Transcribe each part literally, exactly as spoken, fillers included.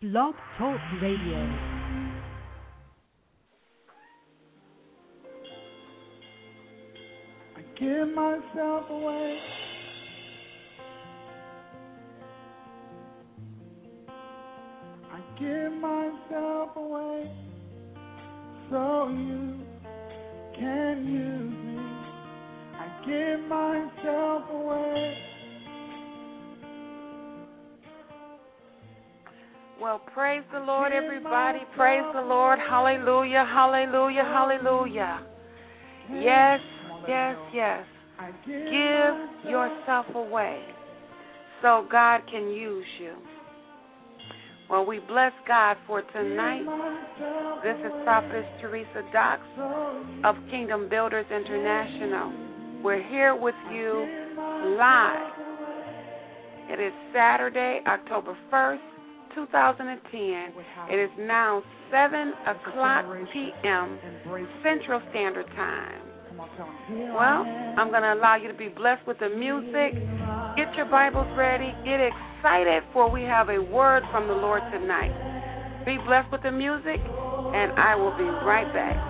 Blog Talk Radio. I give myself away. I give myself away so you can use me. I give myself away. Well, praise the Lord, everybody. Praise the Lord. Hallelujah, hallelujah, hallelujah. Yes, yes, yes. Give yourself away so God can use you. Well, we bless God for tonight. This is Prophetess Teresa Dox of Kingdom Builders International. We're here with you live. It is Saturday, October first, two thousand ten. It is now seven o'clock p.m. Central Standard Time. Well, I'm going to allow you to be blessed with the music. Get your Bibles ready. Get excited, for we have a word from the Lord tonight. Be blessed with the music, and I will be right back.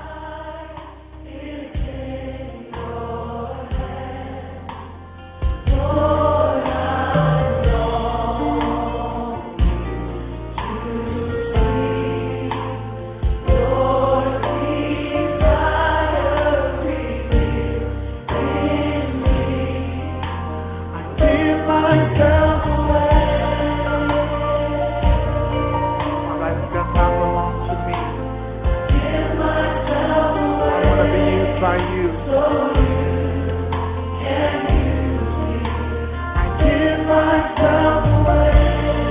By you. So you can use me. I give myself away.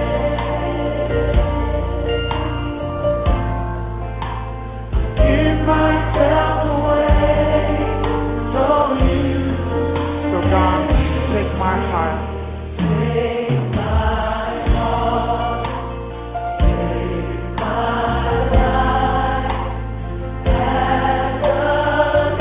Give myself away. So you. So God, take my heart. Take my heart. Take my life. As a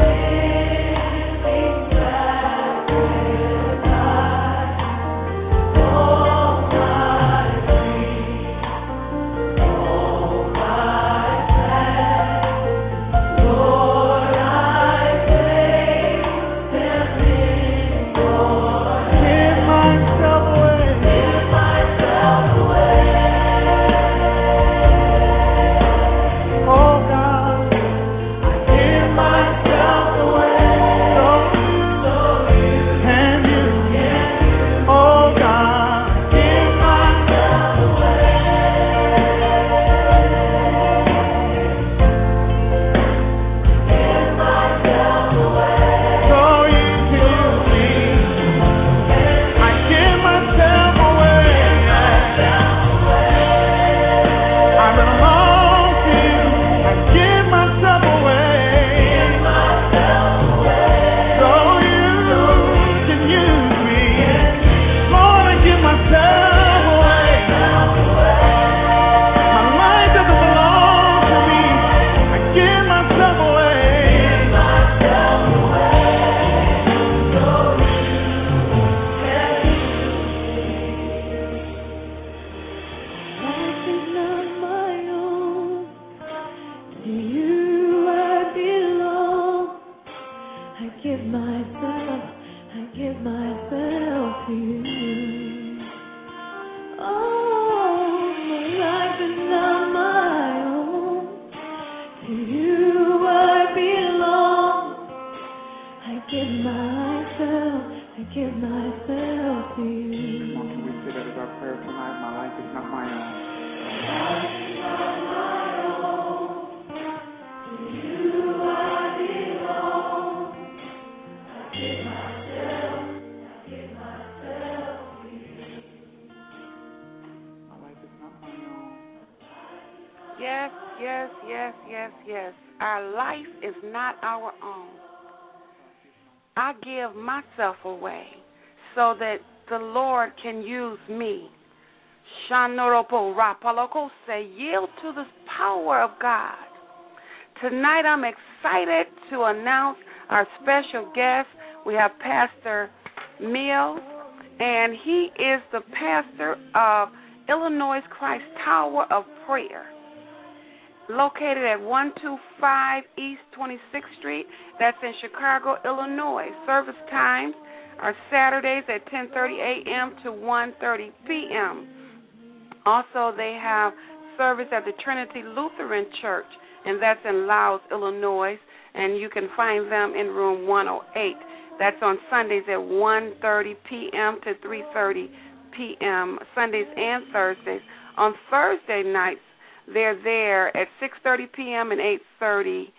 Yes, yes, yes, yes, yes. Our life is not our own. I give myself away so that the Lord can use me. Shanoropo Rapaloko say, yield to the power of God. Tonight I'm excited to announce our special guest. We have Pastor Mills, and he is the pastor of Illinois Christ Tower of Prayer, located at one two five East twenty-sixth Street. That's in Chicago, Illinois. Service times are Saturdays at ten thirty a.m. to one thirty p.m. Also, they have service at the Trinity Lutheran Church, and that's in Laos, Illinois, and you can find them in room one oh eight. That's on Sundays at one thirty p.m. to three thirty p.m., Sundays and Thursdays. On Thursday nights, they're there at six thirty p.m. and eight thirty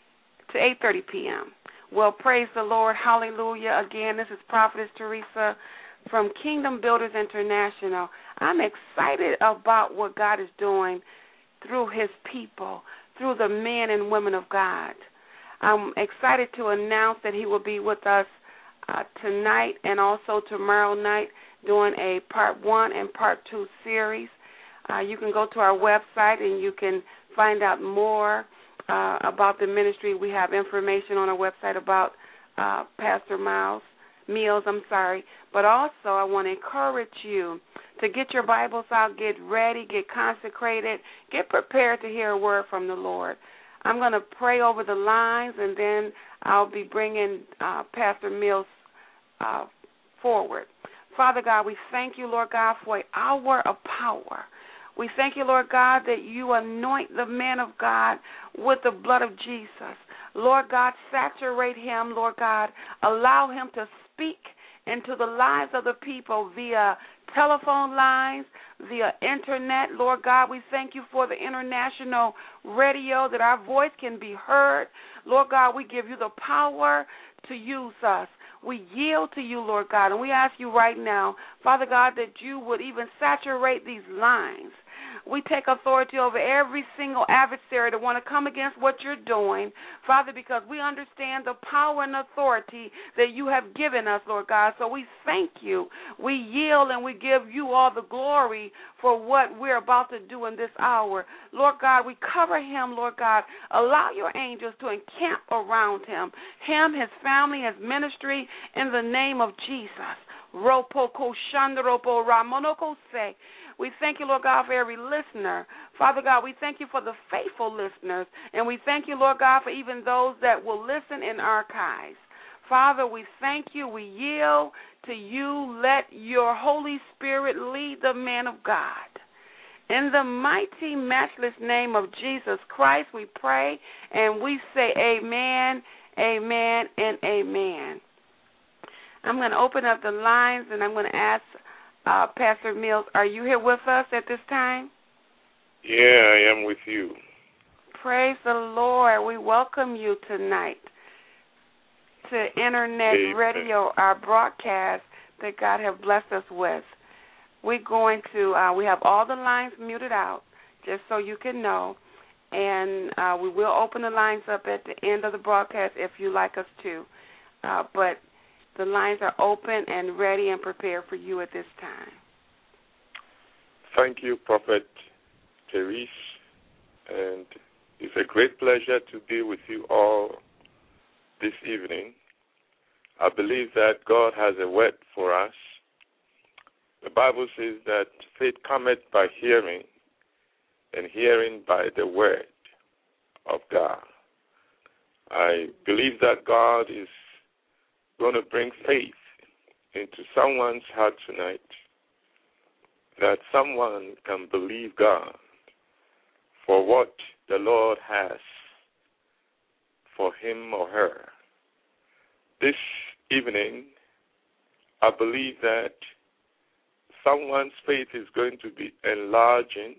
to eight thirty p.m. Well, praise the Lord. Hallelujah. Again, this is Prophetess Teresa from Kingdom Builders International. I'm excited about what God is doing through his people, through the men and women of God. I'm excited to announce that he will be with us uh, tonight and also tomorrow night doing a part one and part two series. Uh, you can go to our website and you can find out more uh, about the ministry. We have information on our website about uh, Pastor Miles, Meals, I'm sorry. But also I want to encourage you to get your Bibles out, get ready, get consecrated, get prepared to hear a word from the Lord. I'm going to pray over the lines, and then I'll be bringing uh, Pastor Mills uh, forward. Father God, we thank you, Lord God, for an hour of power. We thank you, Lord God, that you anoint the man of God with the blood of Jesus. Lord God, saturate him, Lord God. Allow him to speak into the lives of the people via telephone lines, via internet. Lord God, we thank you for the international radio that our voice can be heard. Lord God, we give you the power to use us. We yield to you, Lord God, and we ask you right now, Father God, that you would even saturate these lines. We take authority over every single adversary that want to come against what you're doing, Father, because we understand the power and authority that you have given us, Lord God. So we thank you. We yield and we give you all the glory for what we're about to do in this hour. Lord God, we cover him, Lord God. Allow your angels to encamp around him, him, his family, his ministry, in the name of Jesus. Ropoko Shandropo Ramonoko Se. We thank you, Lord God, for every listener. Father God, we thank you for the faithful listeners, and we thank you, Lord God, for even those that will listen in archives. Father, we thank you. We yield to you. Let your Holy Spirit lead the man of God. In the mighty, matchless name of Jesus Christ, we pray, and we say amen, amen, and amen. I'm going to open up the lines, and I'm going to ask uh, Pastor Mills, are you here with us at this time? Yeah, I am with you. Praise the Lord. We welcome you tonight to Internet Amen. Radio, our broadcast that God has blessed us with. We're going to, uh, we have all the lines muted out, just so you can know, and uh, we will open the lines up at the end of the broadcast if you like us to. Uh, but the lines are open and ready and prepared for you at this time. Thank you, Prophet Therese, and it's a great pleasure to be with you all this evening. I believe that God has a word for us. The Bible says that faith cometh by hearing, and hearing by the word of God. I believe that God is going to bring faith into someone's heart tonight, that someone can believe God for what the Lord has for him or her. This evening, I believe that someone's faith is going to be enlarging.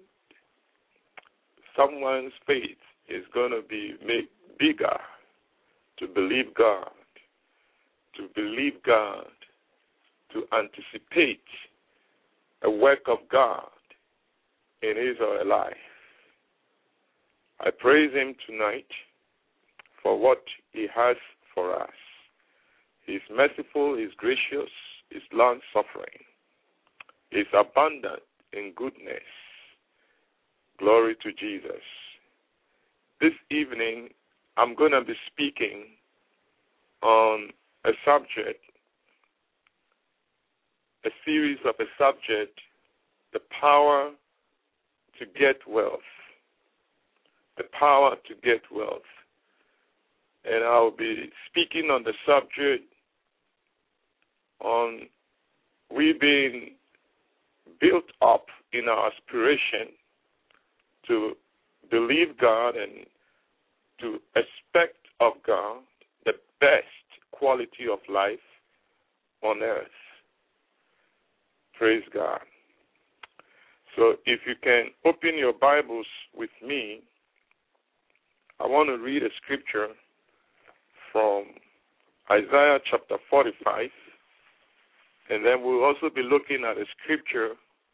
Someone's faith is going to be made bigger to believe God, to believe God, to anticipate a work of God in his or her life. I praise him tonight for what he has for us. He's merciful, he's gracious, he's long-suffering, he's abundant in goodness. Glory to Jesus. This evening, I'm going to be speaking on a subject, a series of a subject the power to get wealth. The power to get wealth. And I'll be speaking on the subject on we being built up in our aspiration to believe God and to expect of God the best quality of life on earth. Praise God. So if you can open your Bibles with me, I want to read a scripture from Isaiah chapter forty-five, and then we'll also be looking at a scripture,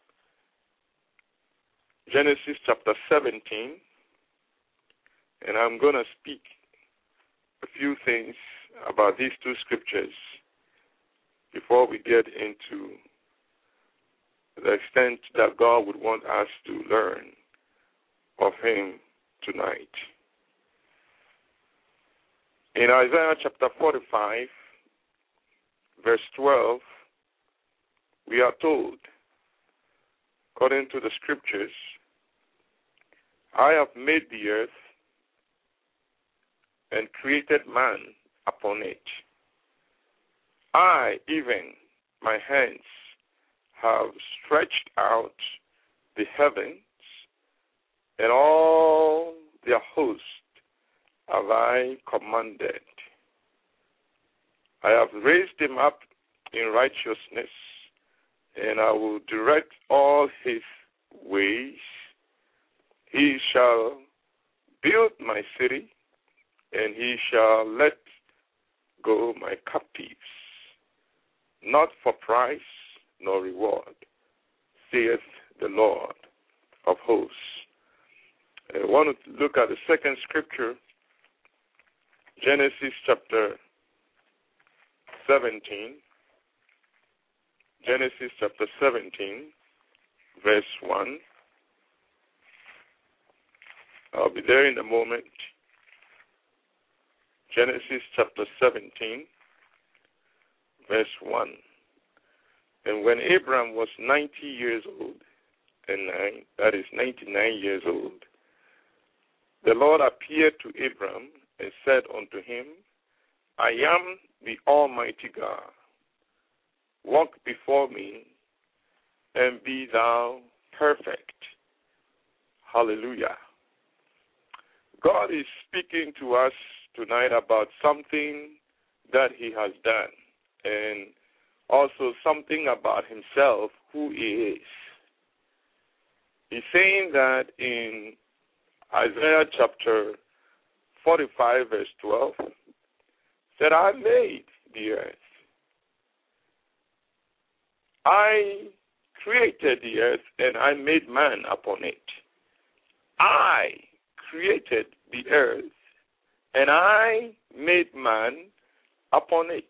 Genesis chapter seventeen, and I'm going to speak a few things about these two scriptures before we get into the extent that God would want us to learn of Him tonight. In Isaiah chapter forty-five, verse twelve, we are told, according to the scriptures, I have made the earth and created man upon it. I, even my hands, have stretched out the heavens, and all their host have I commanded. I have raised him up in righteousness, and I will direct all his ways. He shall build my city, and he shall let go my captives, not for price nor reward, saith the Lord of hosts. I want to look at the second scripture, Genesis chapter seventeen. Genesis chapter seventeen, verse one. I'll be there in a moment. Genesis chapter seventeen, verse one. And when Abram was ninety years old, and nine, that is ninety-nine years old, the Lord appeared to Abram and said unto him, I am the Almighty God. Walk before me and be thou perfect. Hallelujah. God is speaking to us tonight about something that he has done, and also something about himself, who he is. He's saying that in Isaiah chapter forty-five, verse twelve, said, I made the earth. I created the earth, and I made man upon it. I created the earth, and I made man upon it.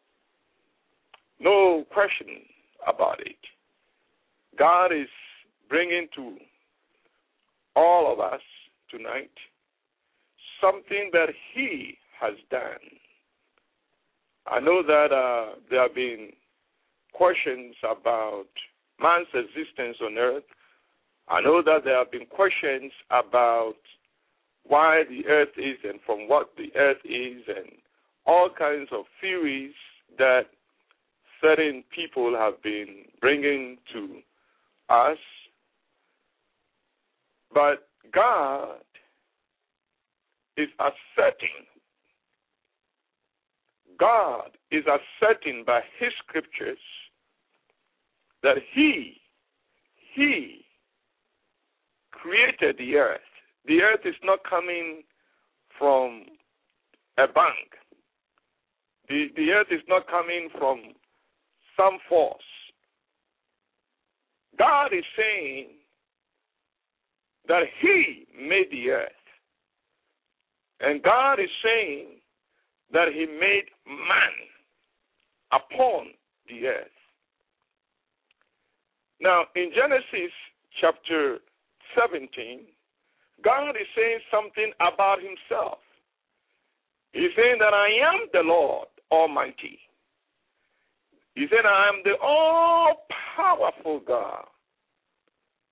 No question about it. God is bringing to all of us tonight something that he has done. I know that uh, there have been questions about man's existence on earth. I know that there have been questions about why the earth is and from what the earth is, and all kinds of theories that certain people have been bringing to us. But God is asserting, God is asserting by his scriptures that he, he created the earth. The earth is not coming from a bank. The, the earth is not coming from some force. God is saying that he made the earth. And God is saying that he made man upon the earth. Now, in Genesis chapter seventeen, God is saying something about himself. He's saying that I am the Lord Almighty. He said, I am the all-powerful God.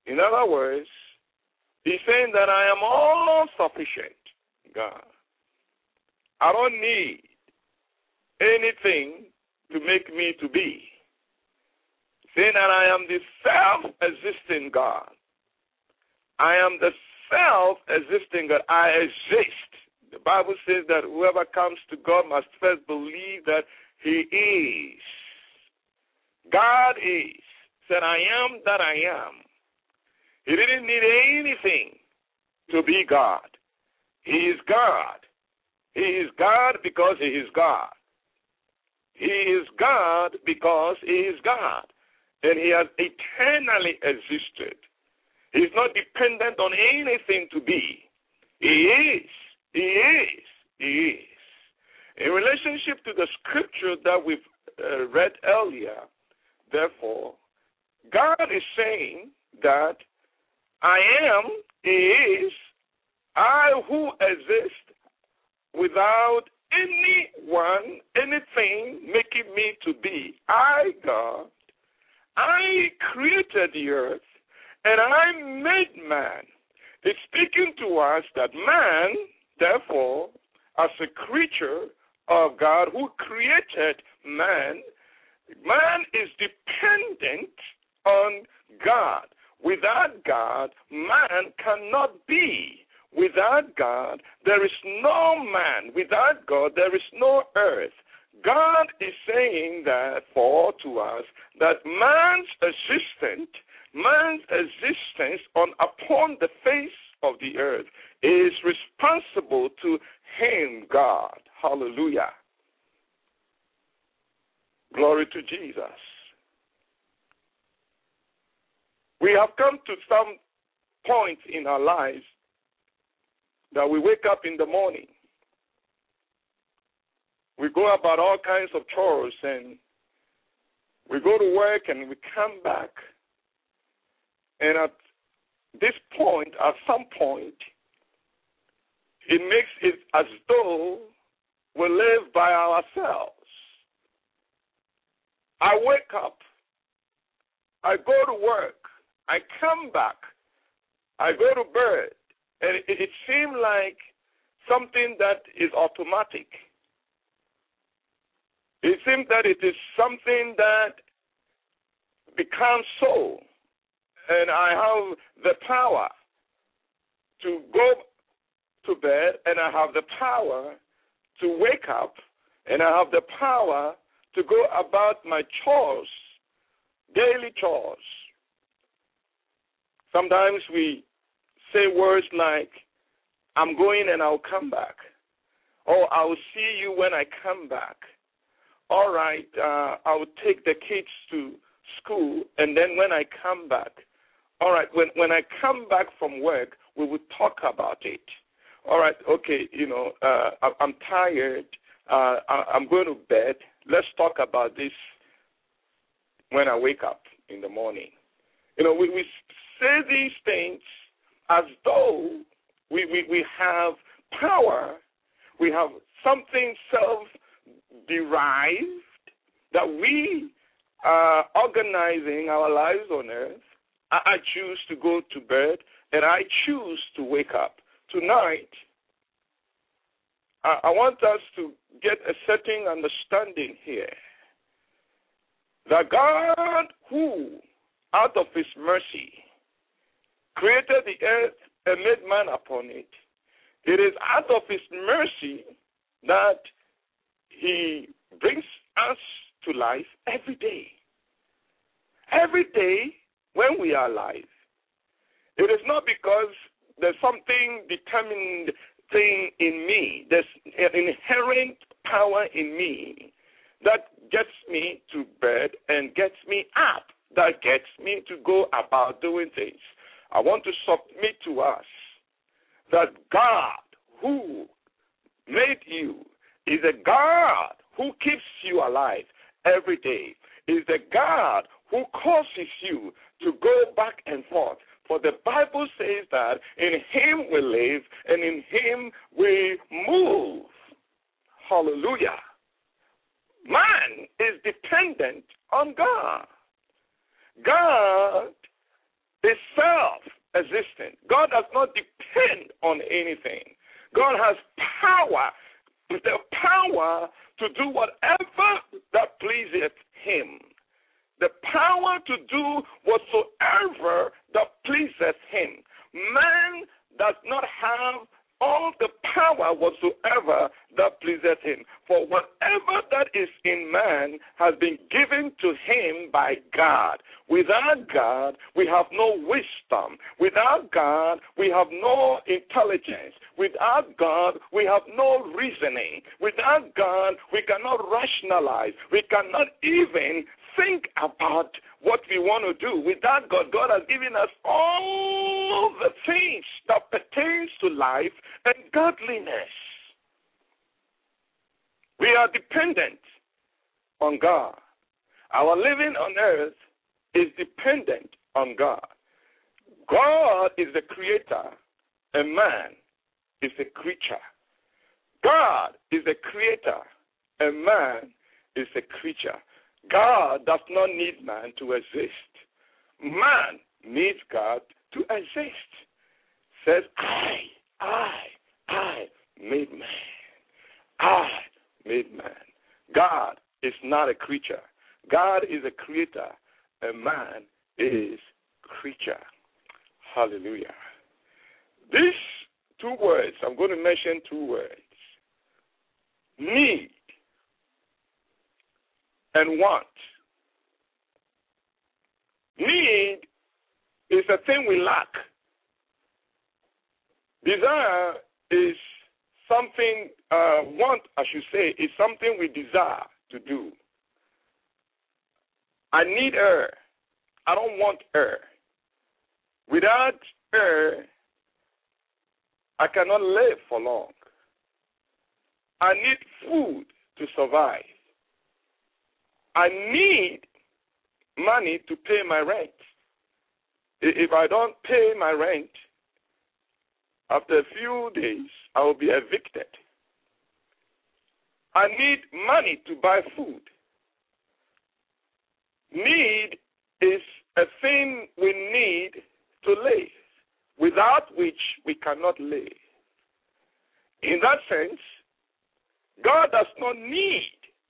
In other words, he's saying that I am all sufficient, God. I don't need anything to make me to be. Saying that I am the self-existing God. I am the self-existing God. I exist. The Bible says that whoever comes to God must first believe that he is. God is. Said, I am that I am. He didn't need anything to be God. He is God. He is God because he is God. He is God because he is God. And he has eternally existed. He is not dependent on anything to be. He is. He is. He is. In relationship to the scripture that we've uh, read earlier, therefore, God is saying that I am, he is, I who exist without anyone, anything making me to be. I, God, I created the earth and I made man. It's speaking to us that man, therefore, as a creature of God who created man, man is dependent on God. Without God, man cannot be. Without God, there is no man. Without God, there is no earth. God is saying that for to us that man's existence, man's existence on upon the face of the earth is responsible to him, God. Hallelujah. Glory to Jesus. We have come to some point in our lives that we wake up in the morning. We go about all kinds of chores and we go to work and we come back. And at this point, at some point, it makes it as though we live by ourselves. I wake up, I go to work, I come back, I go to bed, and it, it seems like something that is automatic. It seems that it is something that becomes so, and I have the power to go to bed, and I have the power to wake up, and I have the power to go about my chores, daily chores. Sometimes we say words like, I'm going and I'll come back. Or I'll see you when I come back. All right, uh, I'll take the kids to school, and then when I come back, all right, when, when I come back from work, we will talk about it. All right, okay, you know, uh, I, I'm tired. Uh, I, I'm going to bed. Let's talk about this when I wake up in the morning. You know, we, we say these things as though we, we, we have power, we have something self-derived that we are organizing our lives on earth. I, I choose to go to bed, and I choose to wake up. Tonight, I, I want us to get a certain understanding here that God, who out of his mercy created the earth and made man upon it, it is out of his mercy that he brings us to life every day. Every day when we are alive. It is not because there's something determined thing in me. There's an inherent power in me that gets me to bed and gets me up, that gets me to go about doing things. I want to submit to us that God who made you is a God who keeps you alive every day, is the God who causes you to go back and forth. For the Bible says that in him we live and in him we move. Hallelujah. Man is dependent on God. God is self-existent. God does not depend on anything. God has power, the power to do whatever that pleases him. The power to do whatsoever that pleases him. Man does not have all the power whatsoever that pleases him. For whatever that is in man has been given to him by God. Without God, we have no wisdom. Without God, we have no intelligence. Without God, we have no reasoning. Without God, we cannot rationalize. We cannot even think about what we want to do. Without God, God has given us all the things that pertains to life and godliness. We are dependent on God. Our living on earth is dependent on God. God is the creator, and man is a creature. God is the creator, and man is a creature. God does not need man to exist. Man needs God to exist. Says, I, I, I made man. I made man. God is not a creature. God is a creator, and man is creature. Hallelujah. These two words, I'm going to mention two words. Need and want. Need is a thing we lack. Desire is something, uh, want, I should say, is something we desire to do. I need air. I don't want air. Without air, I cannot live for long. I need food to survive. I need money to pay my rent. If I don't pay my rent, after a few days, I will be evicted. I need money to buy food. Need is a thing we need to live, without which we cannot live. In that sense, God does not need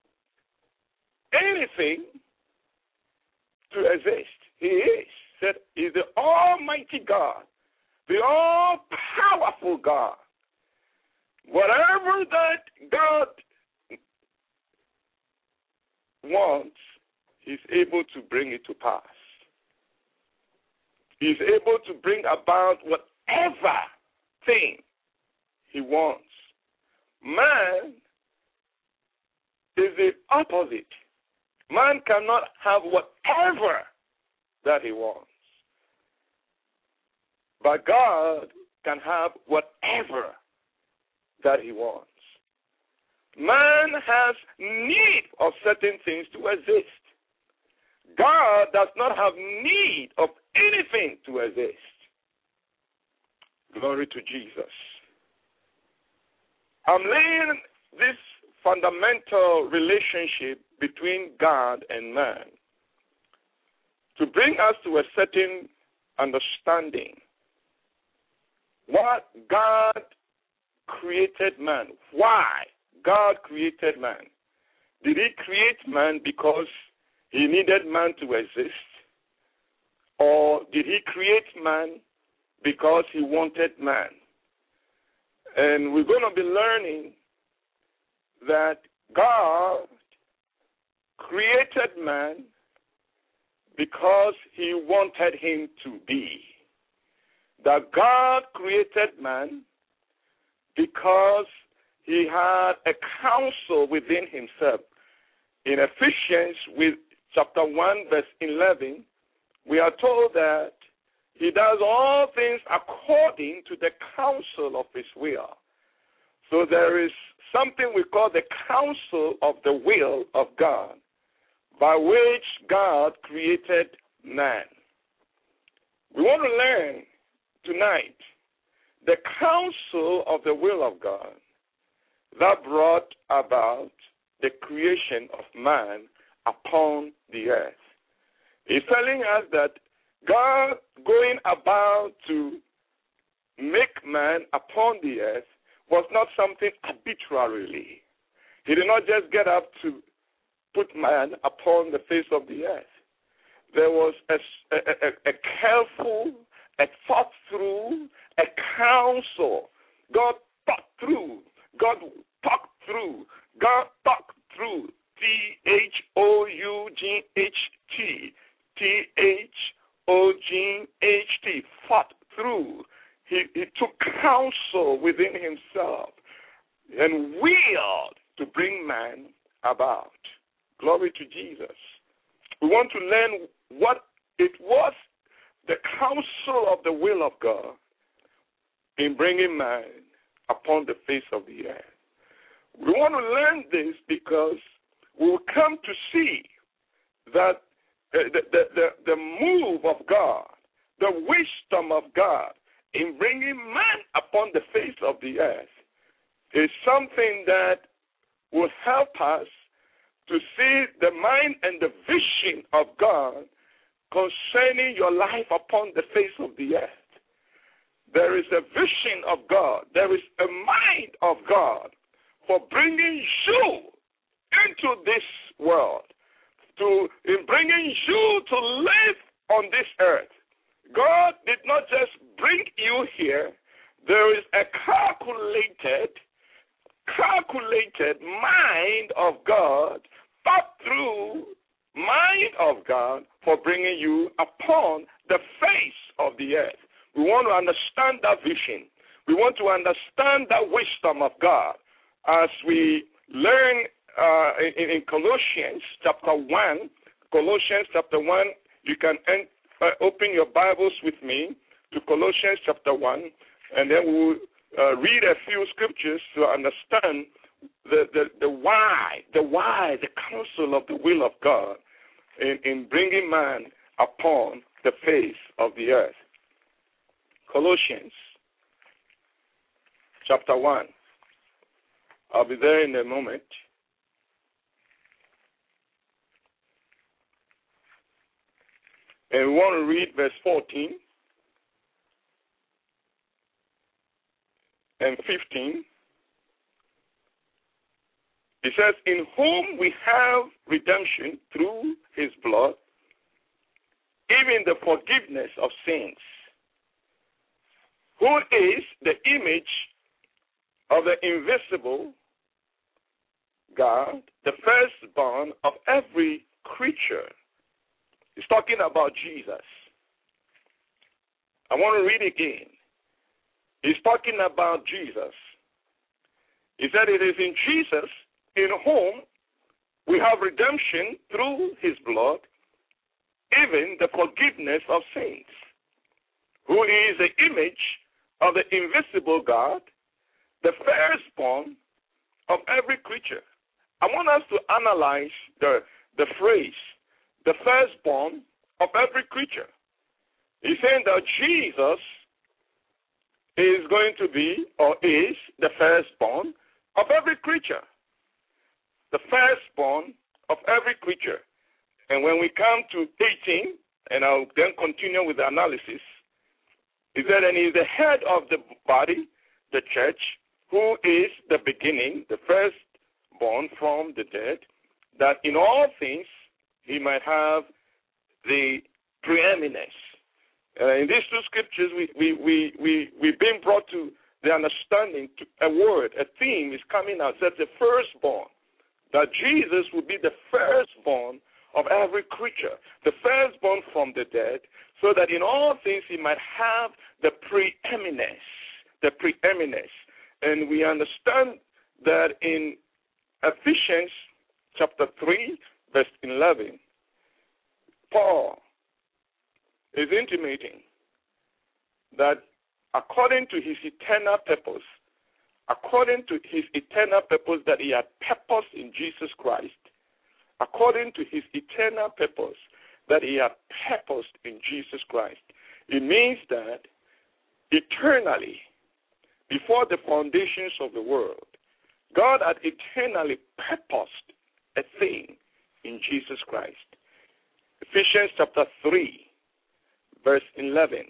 anything to exist. He is. Said He is the Almighty God, the all-powerful God. Whatever that God wants, He's able to bring it to pass. He's able to bring about whatever thing He wants. Man is the opposite. Man cannot have whatever that he wants. But God can have whatever that he wants. Man has need of certain things to exist. God does not have need of anything to exist. Glory to Jesus. I'm laying this fundamental relationship between God and man to bring us to a certain understanding. What God created man. Why God created man. Did He create man because He needed man to exist? Or did He create man because He wanted man? And we're going to be learning that God created man because He wanted him to be. That God created man because He had a counsel within Himself. In Ephesians with chapter one, verse eleven, we are told that He does all things according to the counsel of His will. So there is something we call the counsel of the will of God, by which God created man. We want to learn tonight the counsel of the will of God that brought about the creation of man upon the earth. He's telling us that God going about to make man upon the earth was not something arbitrarily. He did not just get up to put man upon the face of the earth. There was a, a, a, a careful, a thought through, a counsel. God thought through. God talked through. God talked through. T H O U G H T. T H O G H T. Thought through. He, he took counsel within himself and willed to bring man about. Glory to Jesus. We want to learn what it was, the counsel of the will of God in bringing man upon the face of the earth. We want to learn this because we will come to see that the, the, the, the move of God, the wisdom of God in bringing man upon the face of the earth is something that will help us to see the mind and the vision of God concerning your life upon the face of the earth. There is a vision of God. There is a mind of God for bringing you into this world, to in bringing you to live on this earth. God did not just bring you here. There is a calculated, calculated mind of God, thought through mind of God for bringing you upon the face of the earth. We want to understand that vision. We want to understand that wisdom of God as we learn uh, in, in Colossians chapter one. Colossians chapter one, you can end, uh, open your Bibles with me to Colossians chapter one, and then we'll uh, read a few scriptures to understand the, the, the why, the why, the counsel of the will of God in, in bringing man upon the face of the earth. Colossians chapter one. I'll be there in a moment. And we want to read verse fourteen and fifteen. It says, in whom we have redemption through his blood, even the forgiveness of sins, who is the image of the invisible God, the firstborn of every creature. He's talking about Jesus. I want to read again. He's talking about Jesus. He said it is in Jesus in whom we have redemption through his blood, even the forgiveness of sins, who is the image of the invisible God, the firstborn of every creature. I want us to analyze the, the phrase, the firstborn of every creature. He's saying that Jesus is going to be, or is, the firstborn of every creature. The firstborn of every creature. And when we come to eighteen, and I'll then continue with the analysis, he said, and he is the head of the body, the church, who is the beginning, the firstborn from the dead, that in all things he might have the preeminence. Uh, in these two scriptures, we, we, we, we, we've been brought to the understanding, to a word, a theme is coming out, that's the firstborn, that Jesus will be the firstborn of every creature, the firstborn from the dead, so that in all things he might have the preeminence, the preeminence. And we understand that in Ephesians chapter three, verse eleven, Paul is intimating that according to his eternal purpose, according to his eternal purpose that he had purposed in Jesus Christ, according to his eternal purpose that he had purposed in Jesus Christ, it means that eternally, before the foundations of the world, God had eternally purposed a thing in Jesus Christ. Ephesians chapter three, verse eleven.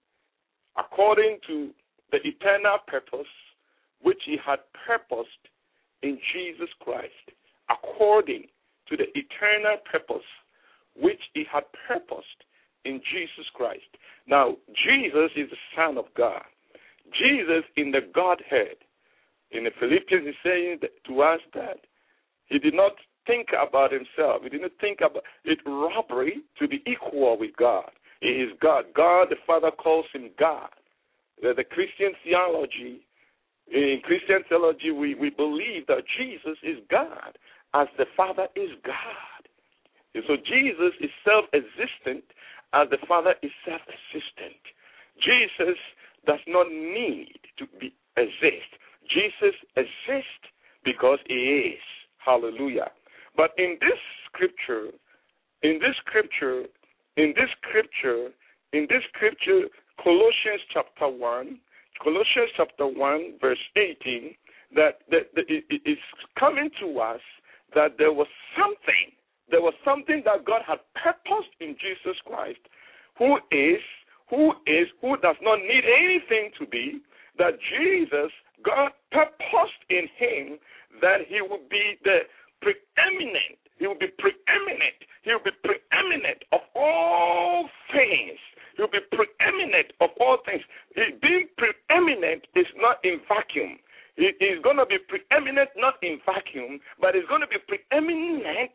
According to the eternal purpose which he had purposed in Jesus Christ. According to the eternal purpose which he had purposed in Jesus Christ. Now, Jesus is the Son of God. Jesus in the Godhead. In the Philippians, he's saying that, to us that he did not think about himself. He didn't think about it robbery to be equal with God. He is God. God, the Father, calls him God. The, the Christian theology, in Christian theology, we, we believe that Jesus is God as the Father is God. And so Jesus is self-existent as the Father is self-existent. Jesus does not need to be exist. Jesus exists because he is. Hallelujah. But in this scripture, in this scripture, in this scripture, in this scripture, Colossians chapter one, Colossians chapter one, verse eighteen, that, that, that it, it is coming to us that there was something, there was something that God had purposed in Jesus Christ, who is, who is, who does not need anything to be, that Jesus, God purposed in him that he would be the preeminent, he will be preeminent, he will be preeminent of all things. He will be preeminent of all things. He, being preeminent is not in vacuum. He is going to be preeminent not in vacuum, but it's going to be preeminent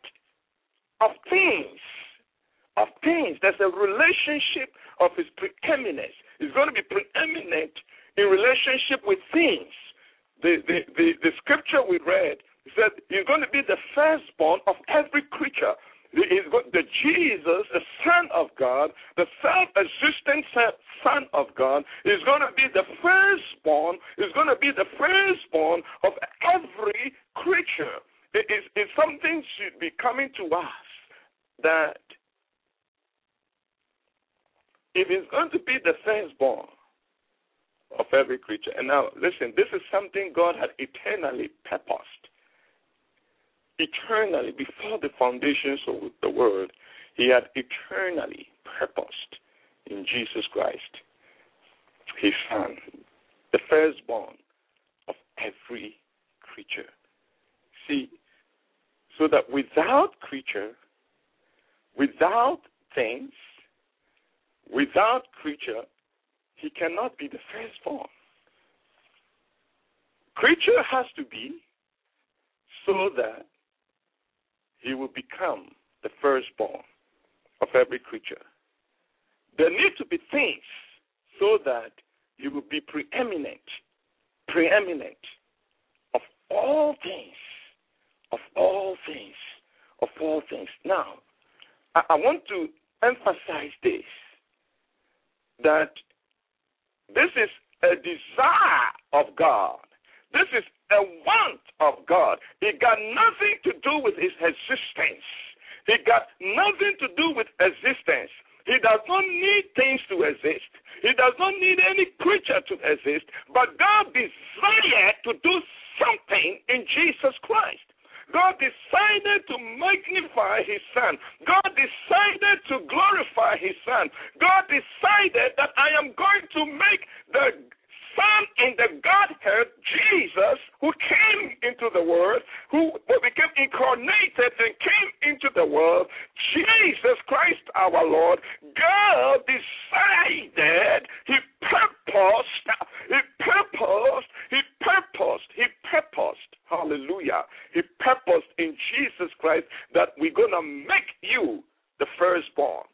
of things. Of things. There's a relationship of his preeminence. He's going to be preeminent in relationship with things. The, the, the, the scripture we read said he's going to be the firstborn of every creature. He's got the Jesus, the Son of God, the self-existent Son of God, is going to be the firstborn, is going to be the firstborn of every creature. It is it, something should be coming to us that if he's going to be the firstborn of every creature, and now listen, this is something God had eternally purposed. Eternally, before the foundations of the world, he had eternally purposed in Jesus Christ, his Son, the firstborn of every creature. See, so that without creature, without things, without creature, he cannot be the firstborn. Creature has to be so that he will become the firstborn of every creature. There need to be things so that he will be preeminent, preeminent of all things, of all things, of all things. Now, I, I want to emphasize this, that this is a desire of God. This is a want of God. It got nothing to do with his existence. It got nothing to do with existence. He does not need things to exist. He does not need any creature to exist. But God desired to do something in Jesus Christ. God decided to magnify his Son. God decided to glorify his Son. God decided that I am going to make the Son in the Godhead, Jesus, who came into the world, who became incarnated and came into the world, Jesus Christ our Lord, God decided, he purposed, he purposed, he purposed, he purposed, hallelujah, he purposed in Jesus Christ that we're going to make you the firstborn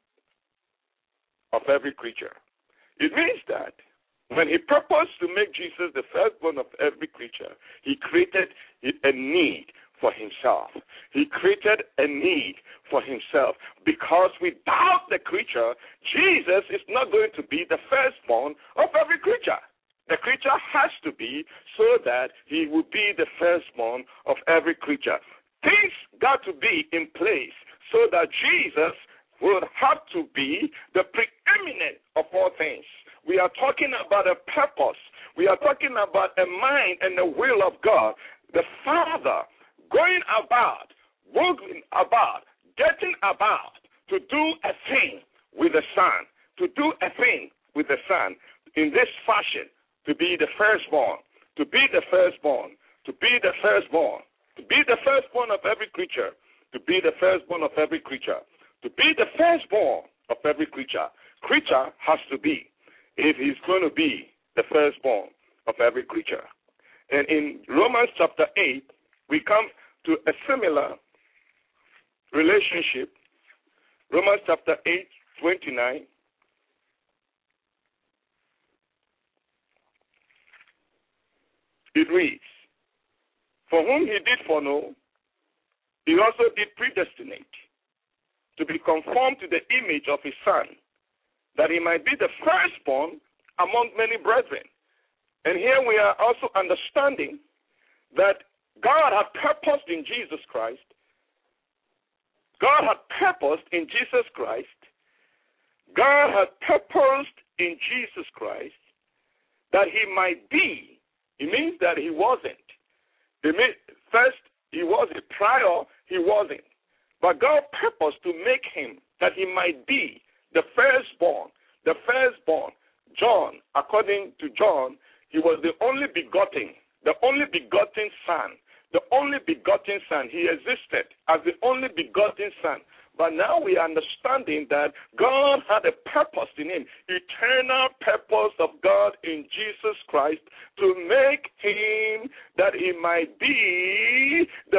of every creature. It means that when he purposed to make Jesus the firstborn of every creature, he created a need for himself. He created a need for himself, because without the creature, Jesus is not going to be the firstborn of every creature. The creature has to be so that he will be the firstborn of every creature. Things got to be in place so that Jesus would have to be the preeminent of all things. We are talking about a purpose. We are talking about a mind and the will of God. The Father going about, working about, getting about to do a thing with the Son, to do a thing with the Son in this fashion, to be the firstborn, to be the firstborn, to be the firstborn, to be the firstborn of every creature, to be the firstborn of every creature, to be the firstborn of every creature. Creature has to be, if he's going to be the firstborn of every creature. And in Romans chapter eight, we come to a similar relationship. Romans chapter eight, twenty-nine. It reads, for whom he did foreknow, he also did predestinate to be conformed to the image of his Son, that he might be the firstborn among many brethren. And here we are also understanding that God had purposed in Jesus Christ, God had purposed in Jesus Christ, God had purposed in Jesus Christ that he might be. It means that he wasn't. It means first he wasn't. Prior, he wasn't. But God purposed to make him that he might be the firstborn. The firstborn. John, according to John, he was the only begotten, the only begotten Son. The only begotten Son. He existed as the only begotten Son. But now we are understanding that God had a purpose in him, eternal purpose of God in Jesus Christ, to make him that he might be the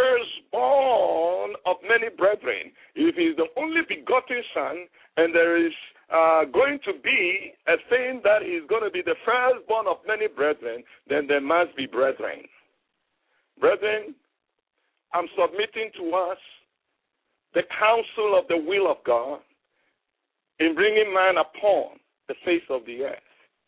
firstborn of many brethren. If he is the only begotten Son, and there is uh, going to be a thing that is going to be the firstborn of many brethren, then there must be brethren. Brethren, I'm submitting to us the counsel of the will of God in bringing man upon the face of the earth.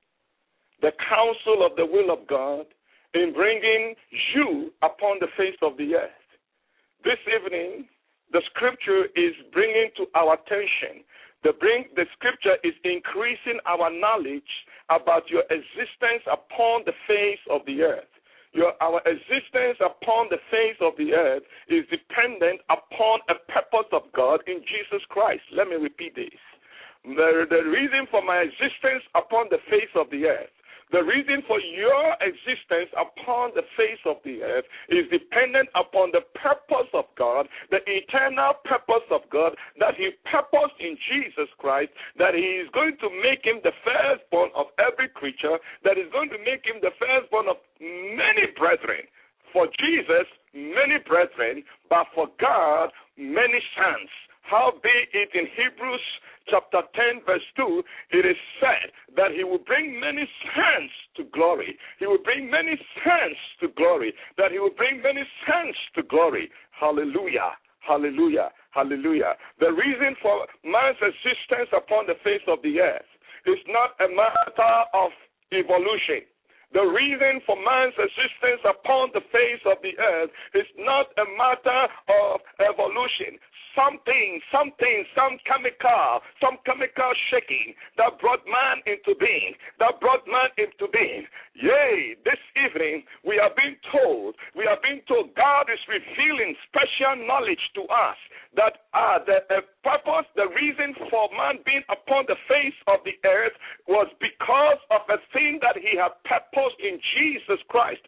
The counsel of the will of God in bringing you upon the face of the earth. This evening, the scripture is bringing to our attention, the, bring, the scripture is increasing our knowledge about your existence upon the face of the earth. Your, our existence upon the face of the earth is dependent upon a purpose of God in Jesus Christ. Let me repeat this. The, the reason for my existence upon the face of the earth, the reason for your existence upon the face of the earth is dependent upon the purpose of God, the eternal purpose of God that he purposed in Jesus Christ, that he is going to make him the firstborn of every creature, that is going to make him the firstborn of many brethren. For Jesus, many brethren, but for God, many sons. Howbeit it in Hebrews chapter ten, verse two, it is said that he will bring many sons to glory. He will bring many sons to glory. That he will bring many sons to glory. Hallelujah. Hallelujah. Hallelujah. The reason for man's existence upon the face of the earth is not a matter of evolution. The reason for man's existence upon the face of the earth is not a matter of evolution. Something, something, some chemical, some chemical shaking that brought man into being, that brought man into being. Yea, this evening we are being told, we are being told God is revealing special knowledge to us that uh, the uh, purpose, the reason for man being upon the face of the earth was because of a thing that he had purposed in Jesus Christ.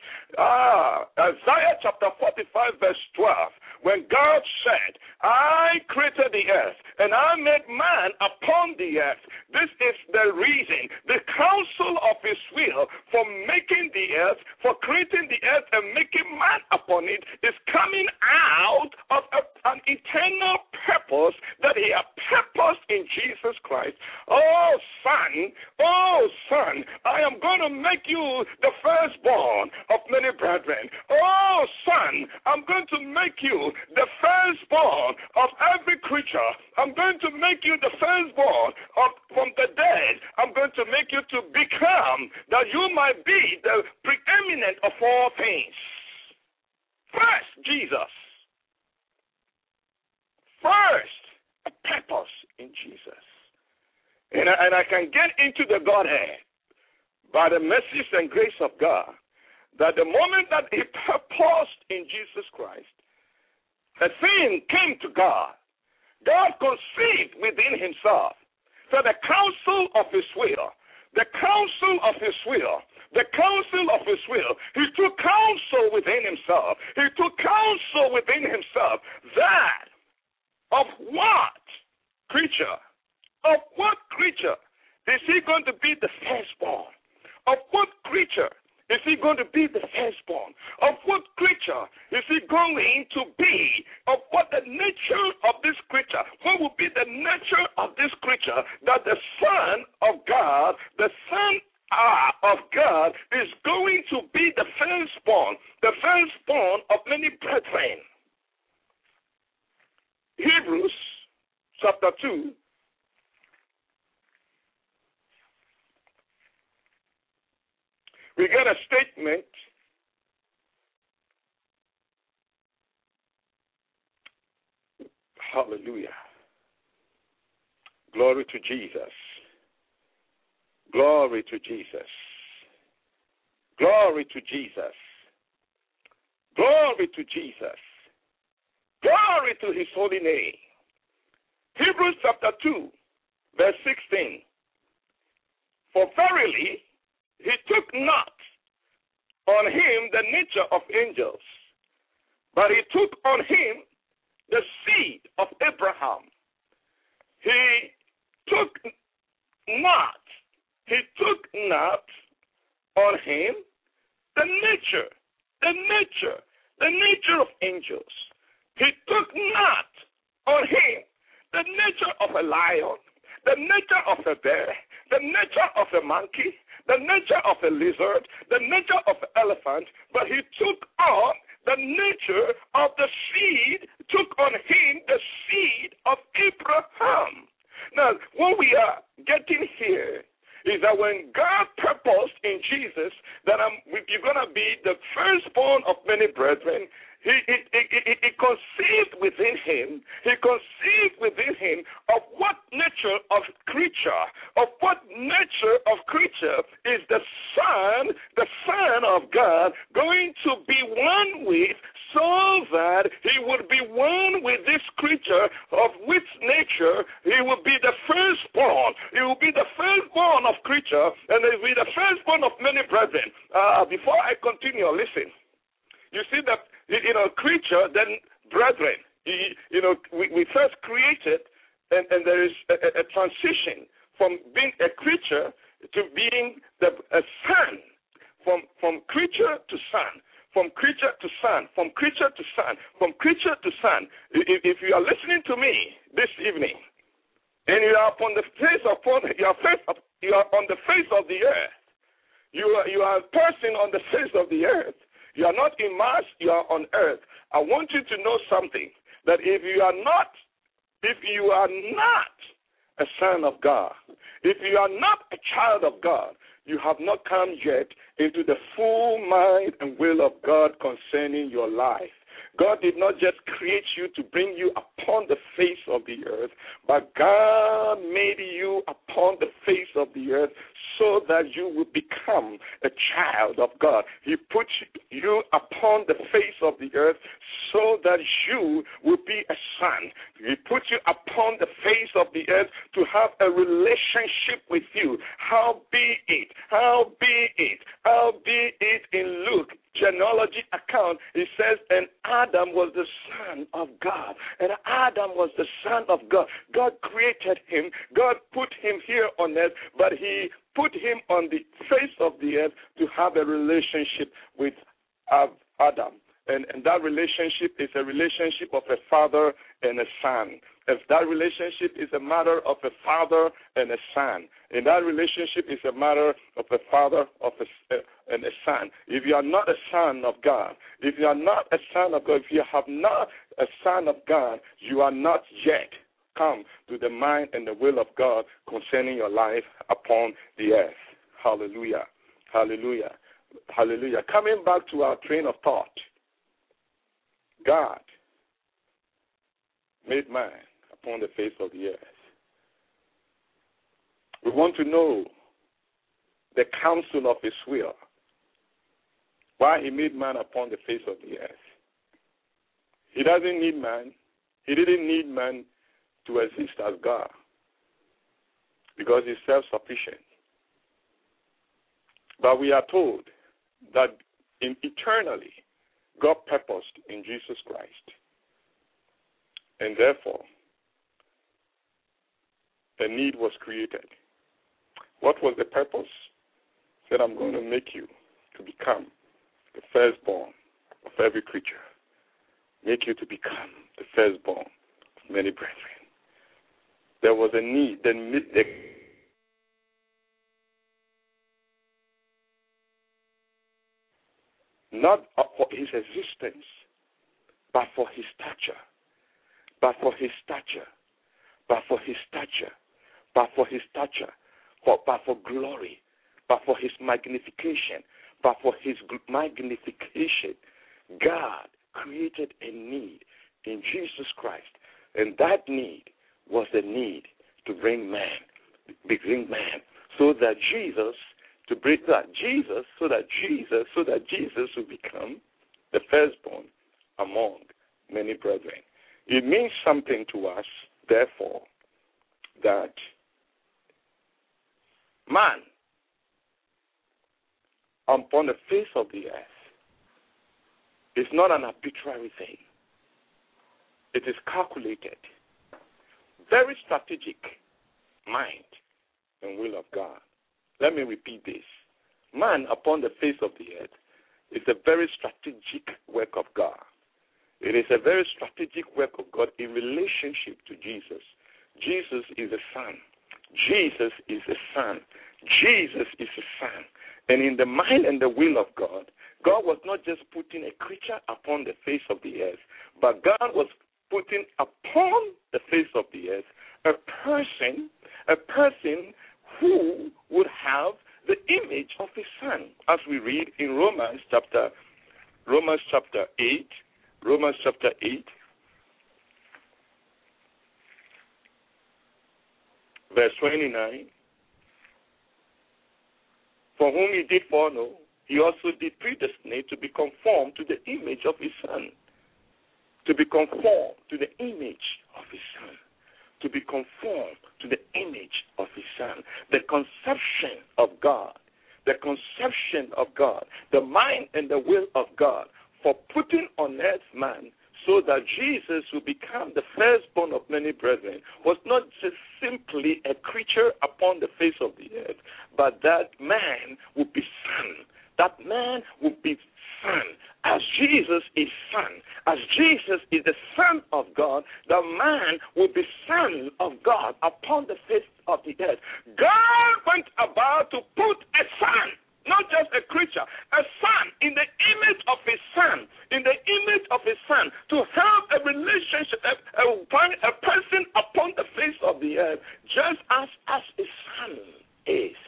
Ah, Isaiah chapter forty-five, verse twelve, when God said, I created the earth, and I made man upon the earth. This is the reason, the counsel of his will for making the earth, for creating the earth and making man upon it is coming out of a, an eternal purpose that he had purposed in Jesus Christ. Oh, son, oh, son, I am going to make you the firstborn of many brethren. Oh, son, I'm going to make you the firstborn of every creature. I'm going to make you the firstborn of from the dead. I'm going to make you to become that you might be the preeminent of all things. First, Jesus. First, a purpose in Jesus. And I, and I can get into the Godhead by the mercies and grace of God that the moment that he purposed in Jesus Christ, a thing came to God. God conceived within himself So the counsel of his will, the counsel of his will, the counsel of his will. He took counsel within himself. He took counsel within himself. That of what creature? Of what creature is he going to be the firstborn? Of what creature is he going to be the firstborn? Of what creature is he going to be? Of what the nature of this creature? What will be the nature of this creature that the Son of God, the Son of God, is going to be the firstborn, the firstborn of many brethren? Hebrews chapter two. We get a statement hallelujah. Glory to Jesus. Glory to Jesus. Glory to Jesus. Glory to Jesus. Glory to his holy name. Hebrews chapter two, verse sixteen. For verily, he took not on him the nature of angels, but he took on him the seed of Abraham. He took not, he took not on him the nature, the nature, the nature of angels. He took not on him the nature of a lion, the nature of a bear, the nature of a monkey, the nature of a lizard, the nature of an elephant, but he took on the nature of the seed, took on him the seed of Abraham. Now, what we are getting here is that when God purposed in Jesus that I'm, you're going to be the firstborn of many brethren, He, he, he, he conceived within him, he conceived within him of what nature of creature, of what nature of creature is the Son, the Son of God, going to be one with, so that he would be one with this creature of which nature he will be the firstborn. He will be the firstborn of creature, and he will be the firstborn of many brethren. Uh, before I continue, listen. You see that, you know, creature, then brethren. You, you know, we, we first created, and, and there is a, a transition from being a creature to being the, a son, from, from creature to son, from creature to son, from creature to son, from creature to son. If, if you are listening to me this evening, and you are upon the face upon you are face you are on the face of the earth, you are you are a person on the face of the earth. You are not in Mars, you are on earth. I want you to know something, that if you are not, if you are not a son of God, if you are not a child of God, you have not come yet into the full mind and will of God concerning your life. God did not just create you to bring you upon the face of the earth, but God made you upon the face of the earth so that you will become a child of God. He put you upon the face of the earth so that you will be a son. He put you upon the face of the earth to have a relationship with you. How be it, how be it, how be it in Luke genealogy account, it says, and Adam was the son of God. And Adam was the son of God. God created him. God put him here on earth, but he put him on the face of the earth to have a relationship with uh, Adam. And, and that relationship is a relationship of a father and a son. If that relationship is a matter of a father and a son, and that relationship is a matter of a father of a, uh, and a son. If you are not a son of God, if you are not a son of God, if you have not a son of God, you are not yet come to the mind and the will of God concerning your life upon the earth. Hallelujah. Hallelujah. Hallelujah. Coming back to our train of thought, God made man upon the face of the earth. We want to know the counsel of his will, why he made man upon the face of the earth. He doesn't need man. He didn't need man to exist as God. because he's self-sufficient. But we are told that in eternally, God purposed in Jesus Christ. And therefore, a need was created. What was the purpose? He said, I'm going to make you to become the firstborn of every creature. Make you to become the firstborn of many brethren. There was a need. The, the, not for his existence, but for his stature, but for his stature, but for his stature, but for his stature, for, but for glory, but for his magnification, but for his magnification. God created a need in Jesus Christ, and that need was the need to bring man, bring man, so that Jesus, to bring that Jesus, so that Jesus, so that Jesus will become the firstborn among many brethren. It means something to us, therefore, that man upon the face of the earth is not an arbitrary thing. It is calculated, very strategic mind and will of God. Let me repeat this. Man upon the face of the earth is a very strategic work of God. It is a very strategic work of God in relationship to Jesus. Jesus is a son. Jesus is a son. Jesus is a son. And in the mind and the will of God, God was not just putting a creature upon the face of the earth, but God was putting upon the face of the earth a person, a person who would have the image of his son, as we read in Romans chapter, Romans chapter eight, Romans chapter eight, verse twenty-nine. For whom he did foreknow, he also did predestinate to be conformed to the image of his son. To be conformed to the image of his son. To be conformed to the image of his son. The conception of God. The conception of God. The mind and the will of God. For putting on earth man so that Jesus will become the firstborn of many brethren was not just simply a creature upon the face of the earth, but that man would be son. That man would be son. As Jesus is son, as Jesus is the Son of God, the man will be Son of God upon the face of the earth. God went about to put a son, not just a creature, a son in the image of his son, in the image of his son, to have a relationship, a, a, a person upon the face of the earth, just as, as his son is.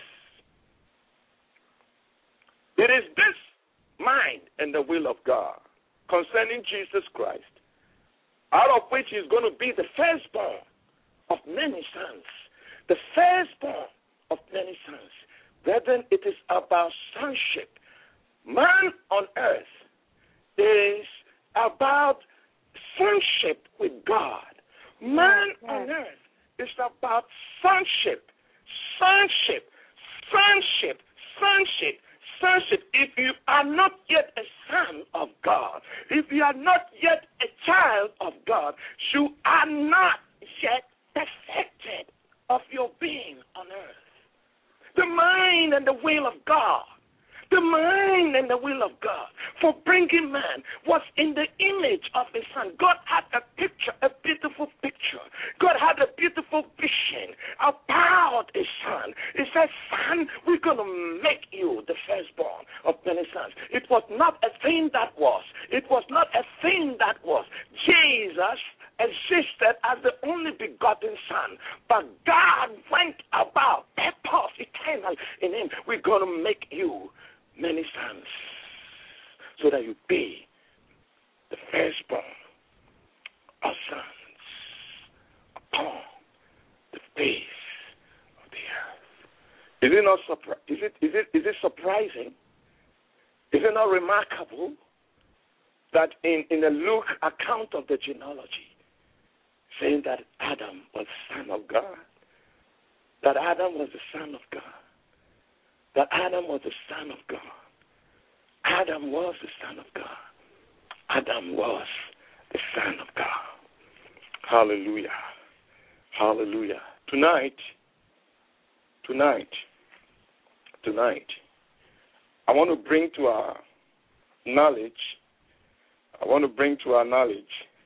It is this mind and the will of God concerning Jesus Christ, out of which he is going to be the firstborn of many sons. The firstborn of many sons. Brethren, it is about sonship. Man on earth is about sonship with God. Man yes, yes. on earth is about sonship. Sonship. Sonship. Sonship. Sonship. If you are not yet a son of God, if you are not yet a child of God, you are not yet perfected of your being on earth. The mind and the will of God, the mind and the will of God for bringing man was in the image of his son. God had a picture, a beautiful picture. God had a beautiful vision about his son. He said, son, we're going to make you the firstborn of many sons. It was not a thing that was. It was not a thing that was. Jesus existed as the only begotten son, but God went about purpose eternal in him. We're going to make you many sons so that you be the firstborn of sons upon the face of the earth. Is it not surpri- is it is it is it surprising? Is it not remarkable that in, in the Luke account of the genealogy, saying that Adam was son of God, that Adam was the son of God. That Adam was the son of God. Adam was the son of God. Adam was the son of God. Hallelujah. Hallelujah. Tonight, tonight, tonight, I want to bring to our knowledge, I want to bring to our knowledge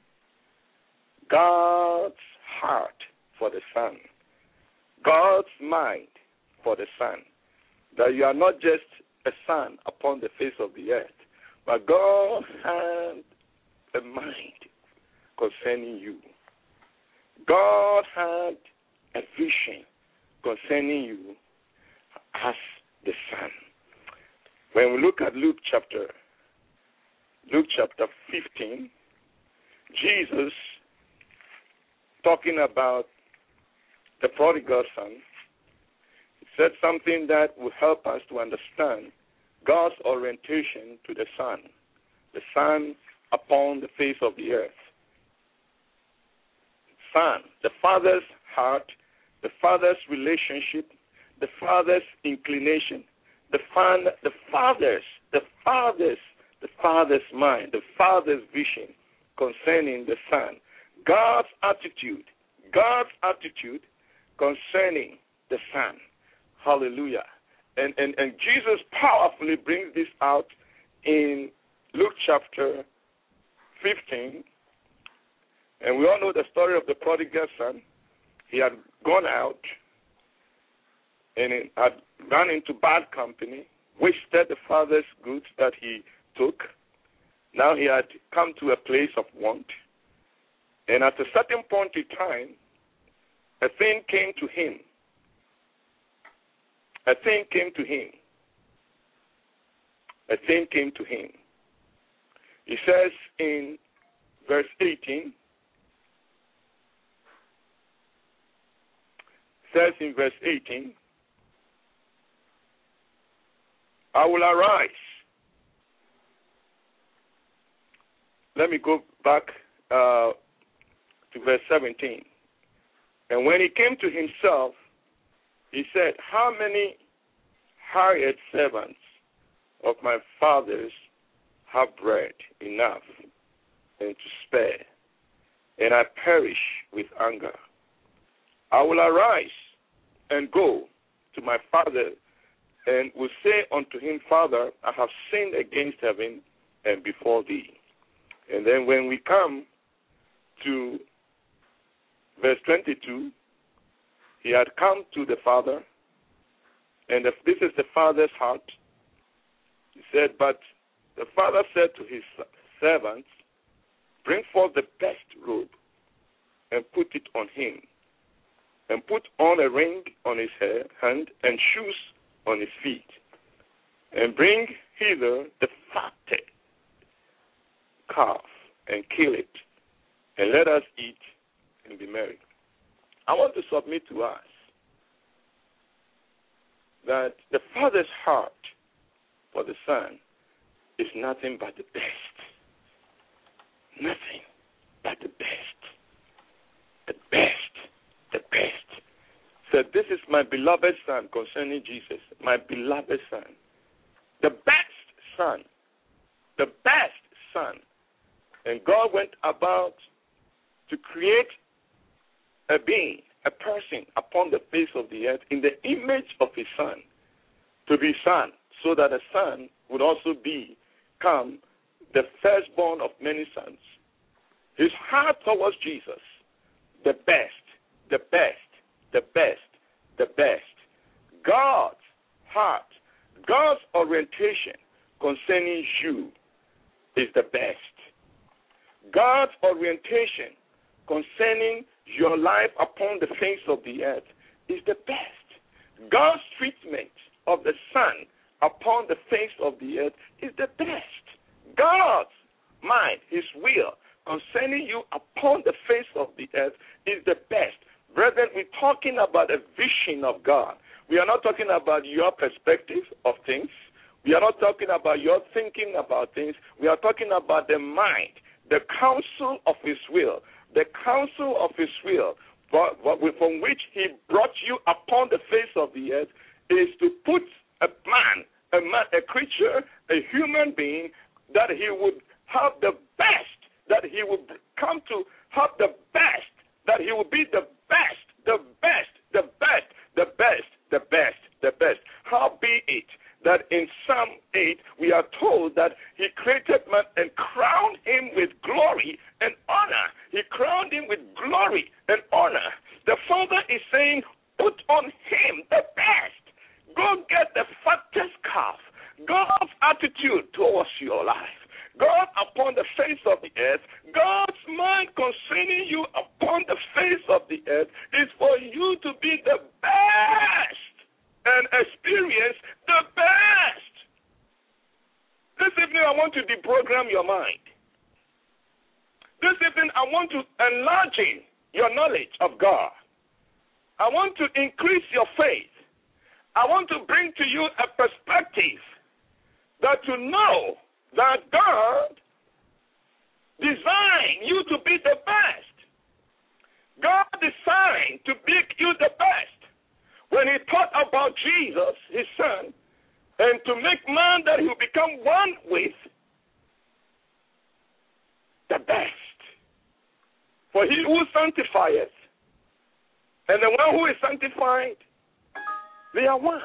God's heart for the Son, God's mind for the Son, that you are not just a son upon the face of the earth, but God had a mind concerning you. God had a vision concerning you as the Son. When we look at Luke chapter, Luke chapter fifteen, Jesus talking about the prodigal son, he said something that will help us to understand God's orientation to the Son, the Son upon the face of the earth. Son, the Father's heart, the Father's relationship, the Father's inclination, the Father, the Father's, the Father's, the Father's mind, the Father's vision concerning the Son. God's attitude, God's attitude concerning the Son. Hallelujah. And, and, and Jesus powerfully brings this out in Luke chapter fifteen. And we all know the story of the prodigal son. He had gone out and had run into bad company, wasted the father's goods that he took. Now he had come to a place of want. And at a certain point in time, a thing came to him. A thing came to him. A thing came to him. He says in verse eighteen, says in verse eighteen, I will arise. Let me go back uh, to verse seventeen. And when he came to himself, he said, how many hired servants of my father's have bread enough and to spare, and I perish with anger? I will arise and go to my father and will say unto him, Father, I have sinned against heaven and before thee. And then when we come to verse twenty-two, he had come to the father, and if this is the father's heart. He said, but the father said to his servants, bring forth the best robe and put it on him, and put on a ring on his hand and shoes on his feet, and bring hither the fatted calf and kill it, and let us eat and be merry. I want to submit to us that the Father's heart for the Son is nothing but the best. Nothing but the best. The best. The best. So this is my beloved Son concerning Jesus, my beloved Son. The best Son. The best Son. And God went about to create a being, a person upon the face of the earth in the image of his Son, to be Son, so that a son would also become the firstborn of many sons. His heart towards Jesus, the best, the best, the best, the best. God's heart, God's orientation concerning you is the best. God's orientation concerning your life upon the face of the earth is the best. God's treatment of the Son upon the face of the earth is the best. God's mind, his will concerning you upon the face of the earth is the best. Brethren, we're talking about a vision of God. We are not talking about your perspective of things. We are not talking about your thinking about things. We are talking about the mind, the counsel of his will, the counsel of his will for, for, from which he brought you upon the face of the earth, is to put a man, a man, a creature, a human being, that he would have the best, that he would come to have the best, that he would be the best, the best, the best, the best, the best, the best. How be it that in Psalm eight we are told that he created man and crowned him with glory and honor. He crowned him with glory and honor. The Father is saying, put on him the best. Go get the fattest calf. God's attitude towards your life. God upon the face of the earth, God's mind concerning you upon the face of the earth is for you to be the best and experience the best. This evening I want to deprogram your mind. This evening I want to enlarge your knowledge of God. I want to increase your faith. I want to bring to you a perspective that to know that God designed you to be the best. God designed to make you the best. When he thought about Jesus, his son, and to make man that he will become one with the best. For he who sanctifieth and the one who is sanctified, they are one.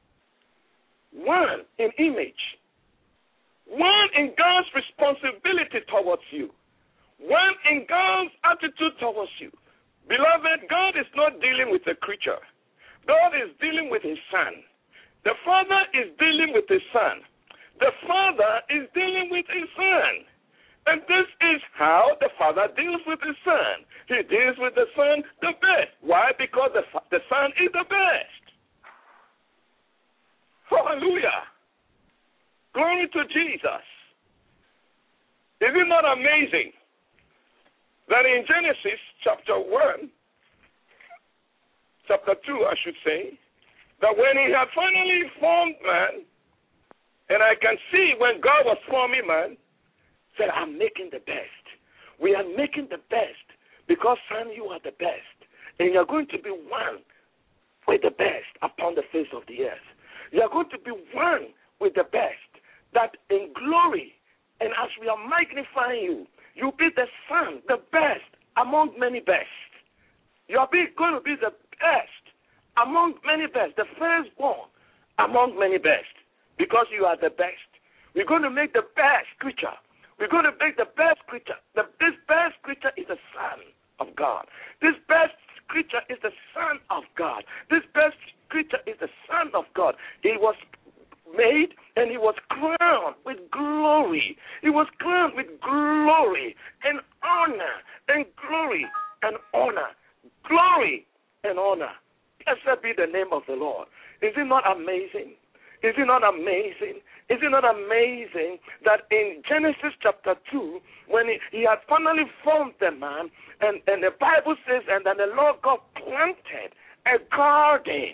One in image. One in God's responsibility towards you. One in God's attitude towards you. Beloved, God is not dealing with a creature. God is dealing with his son. The Father is dealing with his son. The Father is dealing with his son. And this is how the Father deals with his son. He deals with the son the best. Why? Because the, the son is the best. Hallelujah. Glory to Jesus. Is it not amazing that in Genesis chapter one, chapter two, I should say, that when he had finally formed man, and I can see when God was forming man, said, I'm making the best. We are making the best because, son, you are the best. And you're going to be one with the best upon the face of the earth. You are going to be one with the best, that in glory, and as we are magnifying you, you'll be the son, the best among many best. You're going to be the best among many best, the firstborn among many best, because you are the best. We're going to make the best creature. We're going to make the best creature. The, this best creature is the Son of God. This best creature is the Son of God. This best creature is the Son of God. He was made and he was crowned with glory. He was crowned with glory and honor and glory and honor. Glory and honor. Blessed be the name of the Lord. Is it not amazing? Is it not amazing? Is it not amazing that in Genesis chapter two, when he, he had finally formed the man, and, and the Bible says, and then the Lord God planted a garden.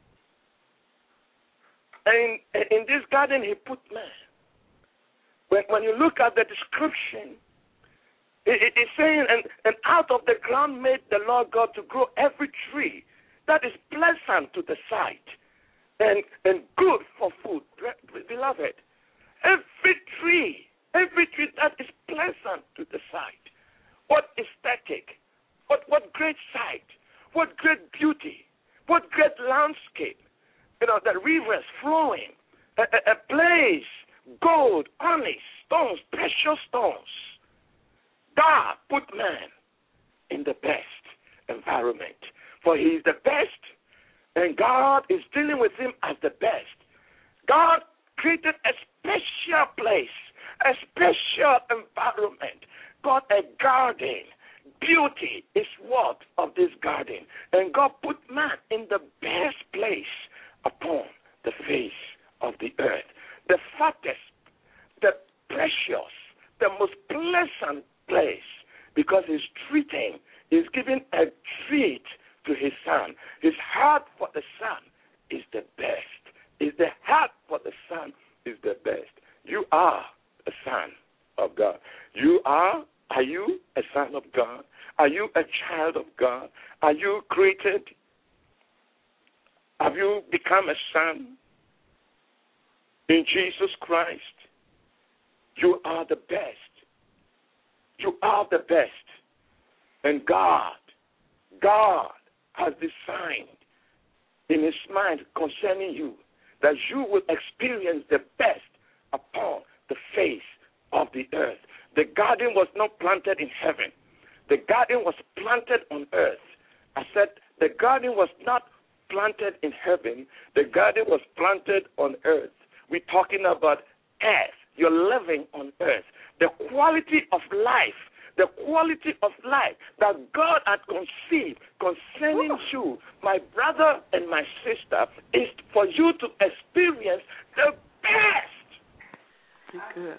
And in this garden he put man. When, when you look at the description, it, it, it's saying, and, and out of the ground made the Lord God to grow every tree that is pleasant to the sight and, and good for food. Beloved, every tree, every tree that is pleasant to the sight. What aesthetic, what, what great sight, what great beauty, what great landscape. You know, the rivers flowing, a, a, a place, gold, honey, stones, precious stones. God put man in the best environment. For he is the best, and God is dealing with him as the best. God created a special place, a special environment, called a garden. Beauty is what of this garden. And God put man in the best place upon the face of the earth. The fattest, the precious, the most pleasant place, because he's treating, he's giving a treat to his son. His heart for the son is the best. Is the heart for the son is the best. You are a son of God. You are, are you a son of God? Are you a child of God? Are you created? Have you become a son in Jesus Christ? You are the best. You are the best. And God, God has designed in his mind concerning you that you will experience the best upon the face of the earth. The garden was not planted in heaven. The garden was planted on earth. I said the garden was not planted in heaven. The garden was planted on earth. We're talking about earth. You're living on earth. The quality of life, the quality of life that God had conceived concerning you, my brother and my sister, is for you to experience the best. Good.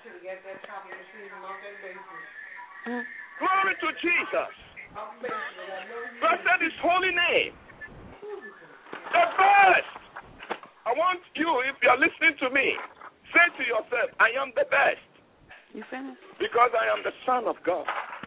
Mm. Glory to Jesus. Blessed his holy name. The best. I want you, if you're listening to me, say to yourself, I am the best. You finished? Because I am the Son of God.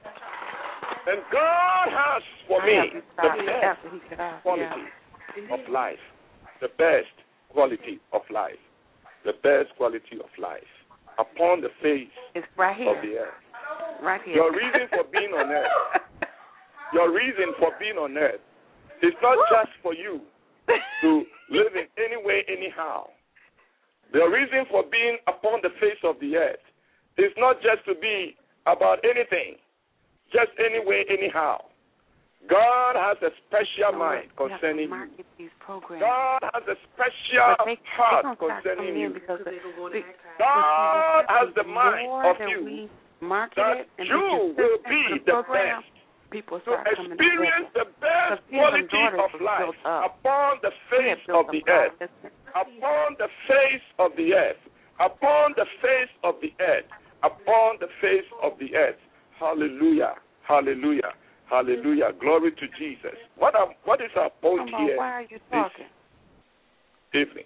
And God has for me the best quality of life. The best quality of life. The best quality of life. Upon the face it's right here. of the earth. Right here. Your reason for being on earth. Your reason for being on earth is not just for you to live in any way, anyhow. The reason for being upon the face of the earth is not just to be about anything, just any way, anyhow. God has a special no, mind concerning you. These God has a special they, heart they concerning you. The, the, God has the mind of you that it and you will be the program, best. People To experience the best Because quality of life upon the face of the earth, upon the face of the earth, upon the face of the earth, upon the face of the earth. Hallelujah, hallelujah, hallelujah. Glory to Jesus. What are, what is our point Come on, here why are you talking? this evening?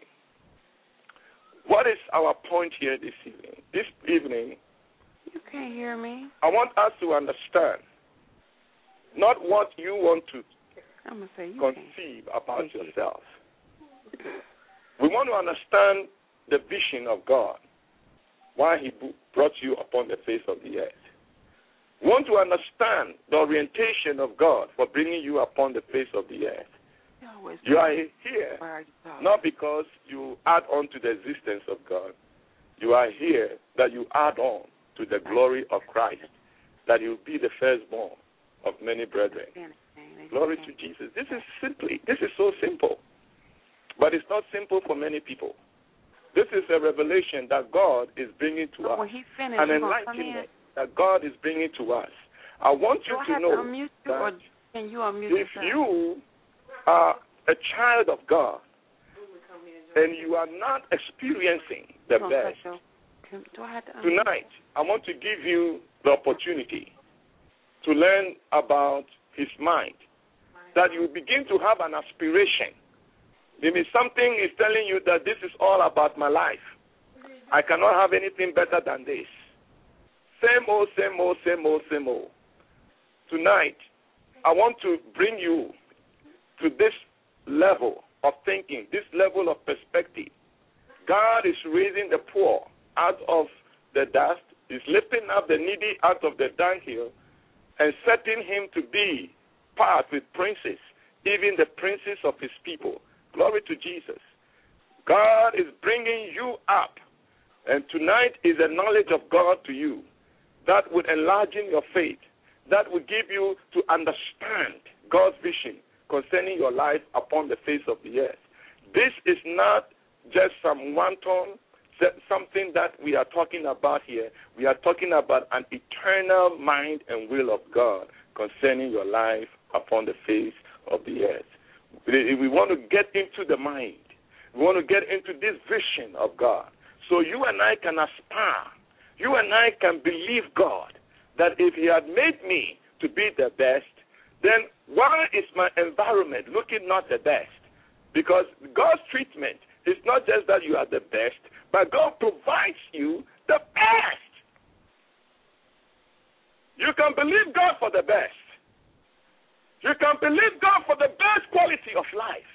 What is our point here this evening? This evening, you can't hear me. I want us to understand not what you want to I'm gonna say you conceive can't. about yourself. We want to understand the vision of God, why he brought you upon the face of the earth. We want to understand the orientation of God for bringing you upon the face of the earth. You are here not because you add on to the existence of God. You are here that you add on to the glory of Christ, that you will be the firstborn of many brethren. Glory to Jesus. This is simply, this is so simple. But it's not simple for many people. This is a revelation that God is bringing to us, finished, an enlightenment that God is bringing to us. I want you to know to that can you unmute if yourself? you are a child of God and you are not experiencing the best, Can, do I have to tonight I want to give you the opportunity to learn about his mind, that you begin to have an aspiration. Maybe something is telling you that this is all about my life. I cannot have anything better than this. Same old, same old, same old, same old. Tonight, I want to bring you to this level of thinking, this level of perspective. God is raising the poor out of the dust, is lifting up the needy out of the dunghill, and setting him to be part with princes, even the princes of his people. Glory to Jesus. God is bringing you up, and tonight is a knowledge of God to you that would enlarge your faith, that would give you to understand God's vision concerning your life upon the face of the earth. This is not just some wanton, something that we are talking about here. We are talking about an eternal mind and will of God concerning your life upon the face of the earth. We want to get into the mind. We want to get into this vision of God. So you and I can aspire. You and I can believe God that if he had made me to be the best, then why is my environment looking not the best? Because God's treatment is not just that you are the best, but God provides you the best. You can believe God for the best. You can believe God for the best quality of life.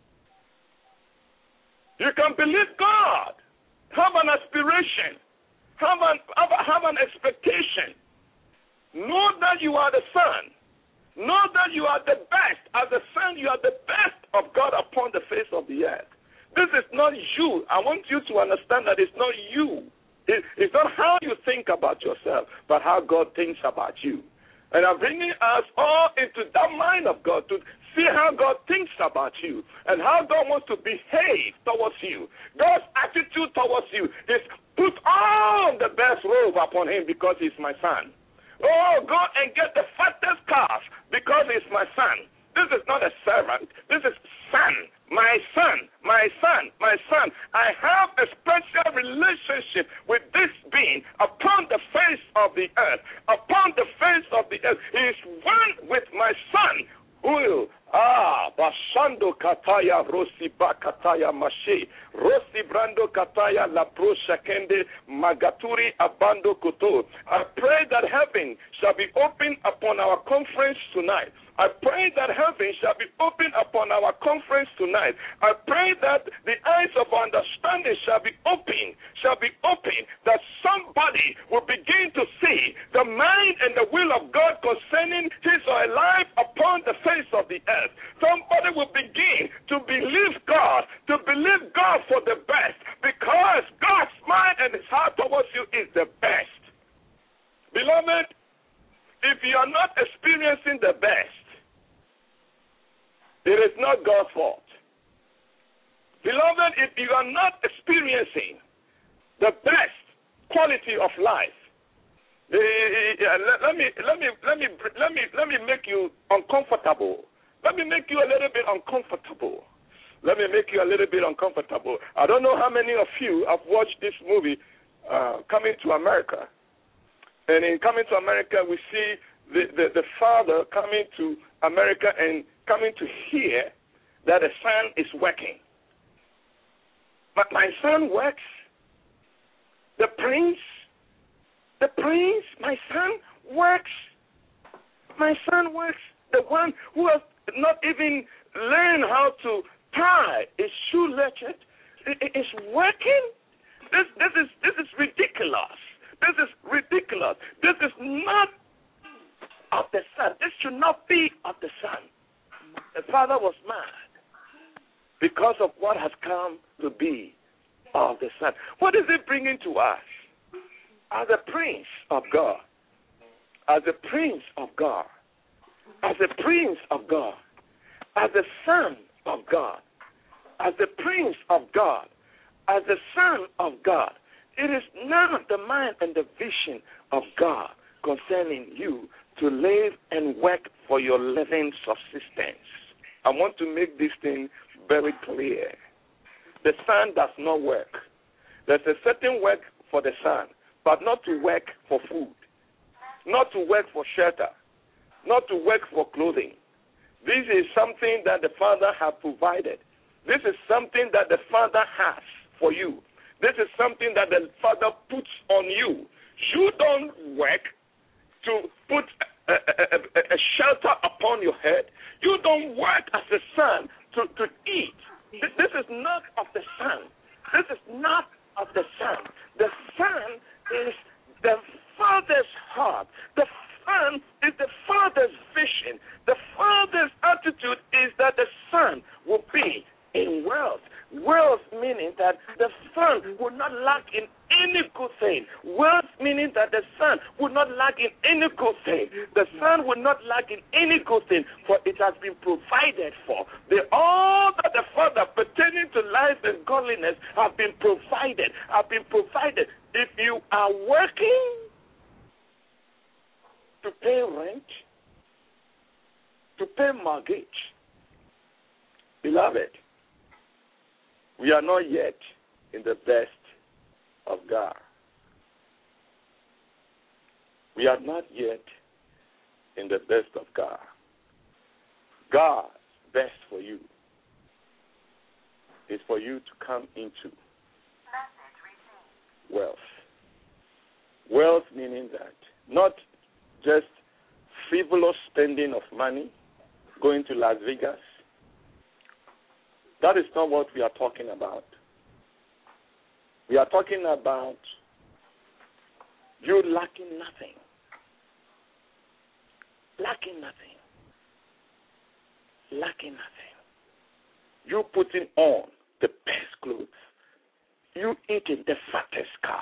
You can believe God. Have an aspiration. Have an, have, have an expectation. Know that you are the son. Know that you are the best. As a son, you are the best of God upon the face of the earth. This is not you. I want you to understand that it's not you. It, it's not how you think about yourself, but how God thinks about you. And I'm bringing us all into that mind of God to see how God thinks about you and how God wants to behave towards you. God's attitude towards you is put on the best robe upon him because he's my son. Oh, go and get the fattest calf because he's my son. This is not a servant. This is son. My son. My son. My son. I have a special relationship with this being upon the face of the earth. Upon the face of the earth. He is one with my son. Who Ah, Bashando Kataya, Rosi Bakataya Mashe, Rosi Brando Kataya, La Pro Shakende, Magaturi Abando Koto. I pray that heaven shall be open upon our conference tonight. I pray that heaven shall be open upon our conference tonight. I pray that the eyes of understanding shall be open, shall be open, that somebody will begin to see the mind and the will of God concerning his or her life upon the face of the earth. Somebody will begin to believe God, to believe God for the best, because God's mind and his heart towards you is the best. Beloved, if you are not experiencing the best, it is not God's fault. Beloved, if you are not experiencing the best quality of life, let me let me let me let me let me make you uncomfortable. Let me make you a little bit uncomfortable. Let me make you a little bit uncomfortable. I don't know how many of you have watched this movie, uh, Coming to America. And in Coming to America, we see the, the, the father coming to America and coming to hear that the son is working. But my son works. The prince, the prince, my son works. My son works. The one who has not even learned how to tie a shoe latchet is working. This, this is this is ridiculous. This is ridiculous. This is not of the son. This should not be of the son. The father was mad because of what has come to be of the son. What is it bringing to us? As a prince of God, as a prince of God, as a prince of God, as a son of God, as a prince of God, as a son of God, it is now the mind and the vision of God concerning you to live and work for your living subsistence. I want to make this thing very clear. The son does not work. There's a certain work for the son, but not to work for food, not to work for shelter, not to work for clothing. This is something that the father has provided. This is something that the father has for you. This is something that the father puts on you. You don't work to put a, a, a, a shelter upon your head. You don't work as a son to, to eat. This is not of the son. This is not of the son. The son is the father's heart. The son is the father's vision. The father's attitude is that the son will be in wealth. Wealth meaning that the son will not lack in any good thing. Wealth meaning that the son will not lack in any good thing. The son will not lack in any good thing, for it has been provided for. The, all that the father pertaining to life and godliness have been provided, have been provided. If you are working to pay rent, to pay mortgage, beloved, we are not yet in the best of God. We are not yet in the best of God. God's best for you is for you to come into wealth. Wealth meaning that not just frivolous spending of money, going to Las Vegas. That is not what we are talking about. We are talking about you lacking nothing. Lacking nothing. Lacking nothing. You putting on the best clothes. You eating the fattest calf.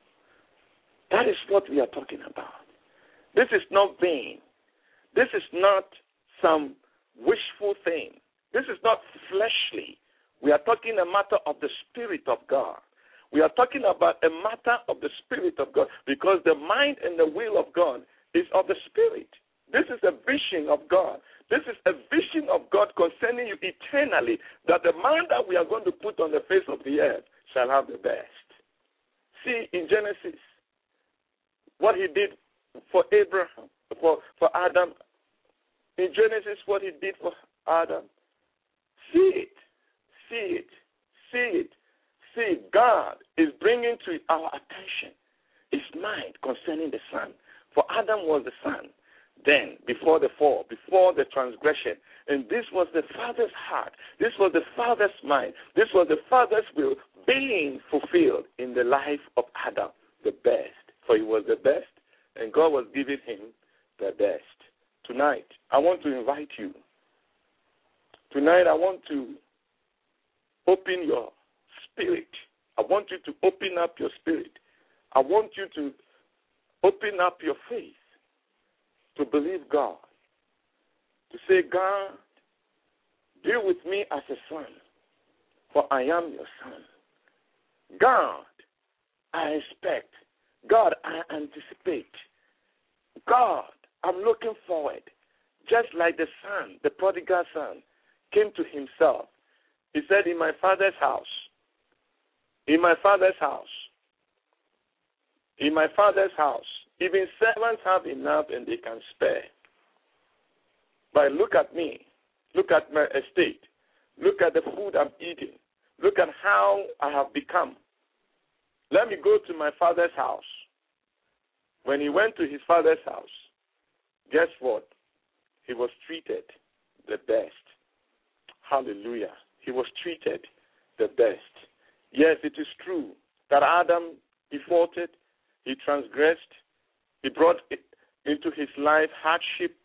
That is what we are talking about. This is not vain. This is not some wishful thing. This is not fleshly. We are talking a matter of the Spirit of God. We are talking about a matter of the Spirit of God because the mind and the will of God is of the Spirit. This is a vision of God. This is a vision of God concerning you eternally, that the man that we are going to put on the face of the earth shall have the best. See, in Genesis, what he did for Abraham, for, for Adam, in Genesis, what he did for Adam, see it, see it, see it. See, God is bringing to our attention his mind concerning the Son. For Adam was the Son. Then, before the fall, before the transgression, and this was the Father's heart. This was the Father's mind. This was the Father's will being fulfilled in the life of Adam, the best. For he was the best, and God was giving him the best. Tonight, I want to invite you. Tonight, I want to open your spirit. I want you to open up your spirit. I want you to open up your faith to believe God. To say, God, deal with me as a son, for I am your son. God, I expect. God, I anticipate. God, I'm looking forward. Just like the son, the prodigal son, came to himself. He said, in my father's house, in my father's house, in my father's house, even servants have enough and they can spare. But look at me. Look at my estate. Look at the food I'm eating. Look at how I have become. Let me go to my father's house. When he went to his father's house, guess what? He was treated the best. Hallelujah. He was treated the best. Yes, it is true that Adam defaulted, he transgressed, he brought into his life hardship,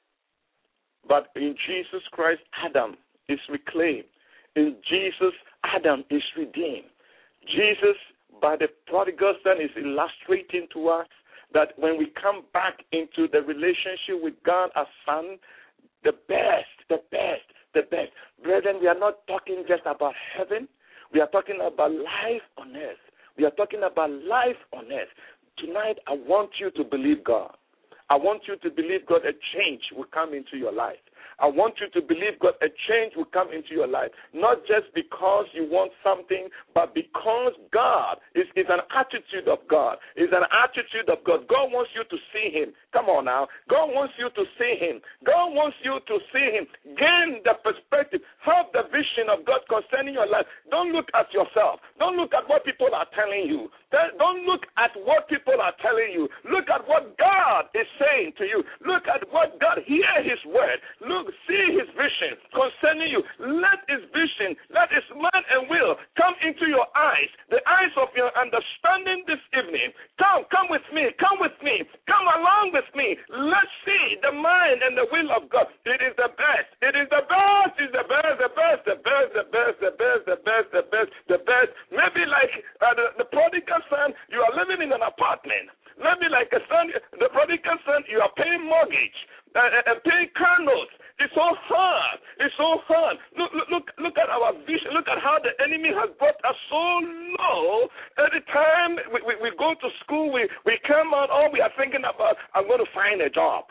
but in Jesus Christ, Adam is reclaimed. In Jesus, Adam is redeemed. Jesus, by the prodigal son, is illustrating to us that when we come back into the relationship with God as son, the best, the best, the best. Brethren, we are not talking just about heaven. We are talking about life on earth. We are talking about life on earth. Tonight, I want you to believe God. I want you to believe God, a change will come into your life. I want you to believe God, a change will come into your life. Not just because you want something, but because God is, is an attitude of God. Is an attitude of God. God wants you to see him. Come on now. God wants you to see him. God wants you to see him. Gain the perspective. Have the vision of God concerning your life. Don't look at yourself. Don't look at what people are telling you. Don't look at what people are telling you. Look at what God is saying to you. Look at what God, hear his word. Look, see his vision concerning you. Let his vision, let his mind and will come into your eyes, the eyes of your understanding this evening. Come, come with me, come with me, come along with me. Let's see the mind and the will of God. It is the best. It is the best. It's the best, the best, the best, the best, the best, the best, the best, the best. Maybe like uh, the, the prodigal son, you are living in an apartment. Maybe like a son, the prodigal son, you are paying mortgage uh, and paying car notes. It's so hard. It's so hard. Look, look, look, look at our vision. Look at how the enemy has brought us so low. Every time we, we, we go to school, we, we come out, all we are thinking about, I'm going to find a job.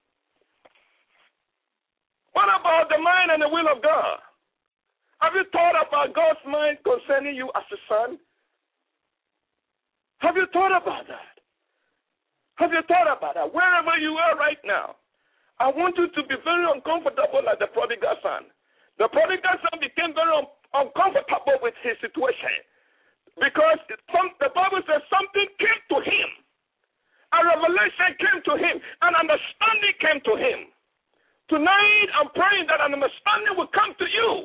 What about the mind and the will of God? Have you thought about God's mind concerning you as a son? Have you thought about that? Have you thought about that? Wherever you are right now, I want you to be very uncomfortable like the prodigal son. The prodigal son became very un- uncomfortable with his situation because some, the Bible says something came to him. A revelation came to him. An understanding came to him. Tonight, I'm praying that an understanding will come to you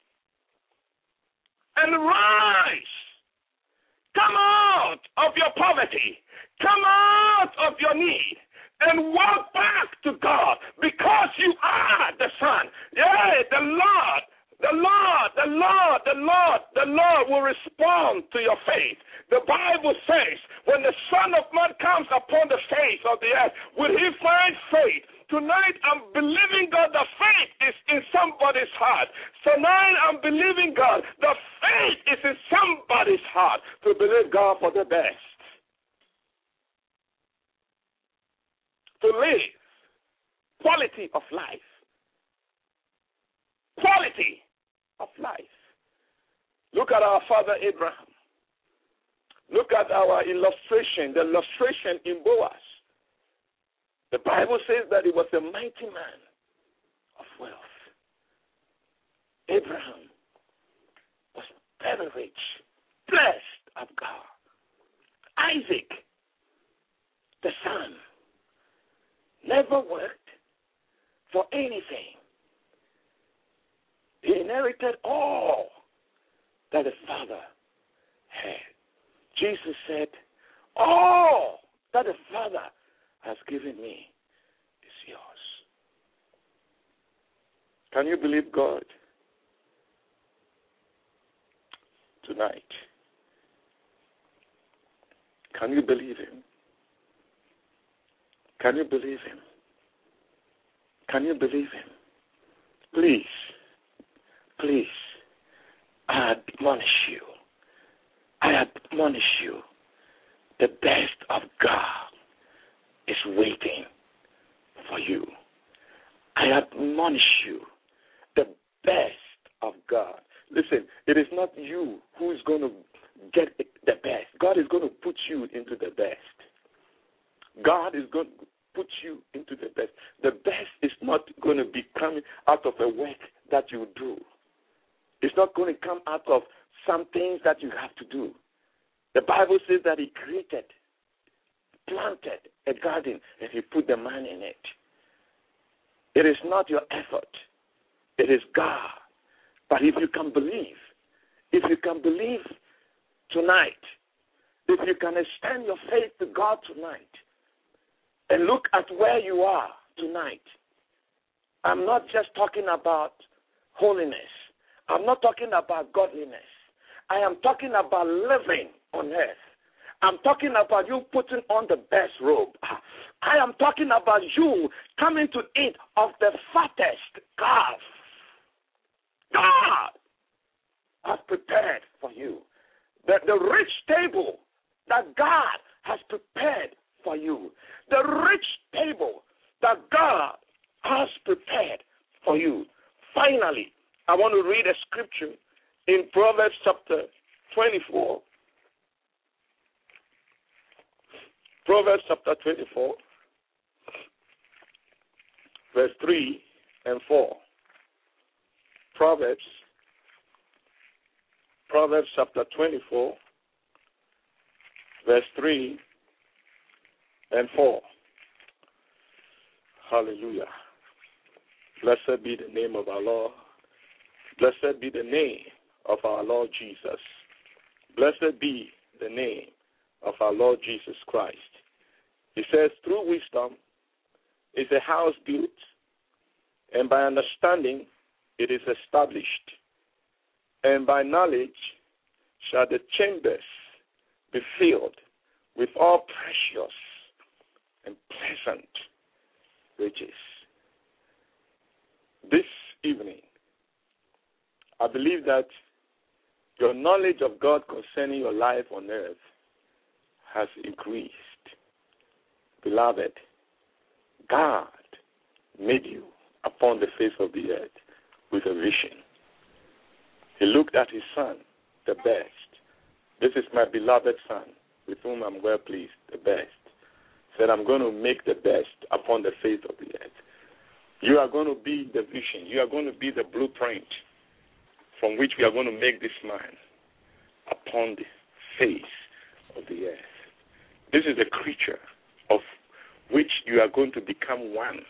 and rise. Come out of your poverty. Come out of your need and walk back to God because you are the Son. Yeah, the Lord, the Lord, the Lord, the Lord, the Lord will respond to your faith. The Bible says, when the Son of Man comes upon the face of the earth, will he find faith? Tonight, I'm believing God, the faith is in somebody's heart. Tonight, I'm believing God, the faith is in somebody's heart to believe God for the best. To live quality of life. Quality of life. Look at our father Abraham. Look at our illustration, the illustration in Boaz. The Bible says that he was a mighty man of wealth. Abraham was very rich, blessed of God. Isaac, the son, never worked for anything. He inherited all that his father had. Jesus said, all that the Father has given me is yours. Can you believe God tonight? Can you believe him? Can you believe him? Can you believe him? Please, please, I admonish you. I admonish you. The best of God is waiting for you. I admonish you. The best of God. Listen, it is not you who is going to get the best. God is going to put you into the best. God is going to put you into the best. The best is not going to be coming out of a work that you do. It's not going to come out of some things that you have to do. The Bible says that he created, planted a garden, and he put the man in it. It is not your effort. It is God. But if you can believe, if you can believe tonight, if you can extend your faith to God tonight, and look at where you are tonight. I'm not just talking about holiness. I'm not talking about godliness. I am talking about living on earth. I'm talking about you putting on the best robe. I am talking about you coming to eat of the fattest calf. God has prepared for you. The, the rich table that God has prepared for you. The rich table that God has prepared for you. Finally, I want to read a scripture in Proverbs chapter twenty-four. Proverbs chapter twenty-four, verse three and four. Proverbs, Proverbs chapter twenty-four, verse three and four. Hallelujah. Blessed be the name of our Lord. Blessed be the name of our Lord Jesus. Blessed be the name of our Lord Jesus Christ. He says, through wisdom is a house built, and by understanding it is established, and by knowledge shall the chambers be filled with all precious and pleasant riches. This evening, I believe that your knowledge of God concerning your life on earth has increased. Beloved, God made you upon the face of the earth with a vision. He looked at his son, the best. This is my beloved son, with whom I'm well pleased, the best. Said, I'm going to make the best upon the face of the earth. You are going to be the vision. You are going to be the blueprint from which we are going to make this man upon the face of the earth. This is a creature of which you are going to become one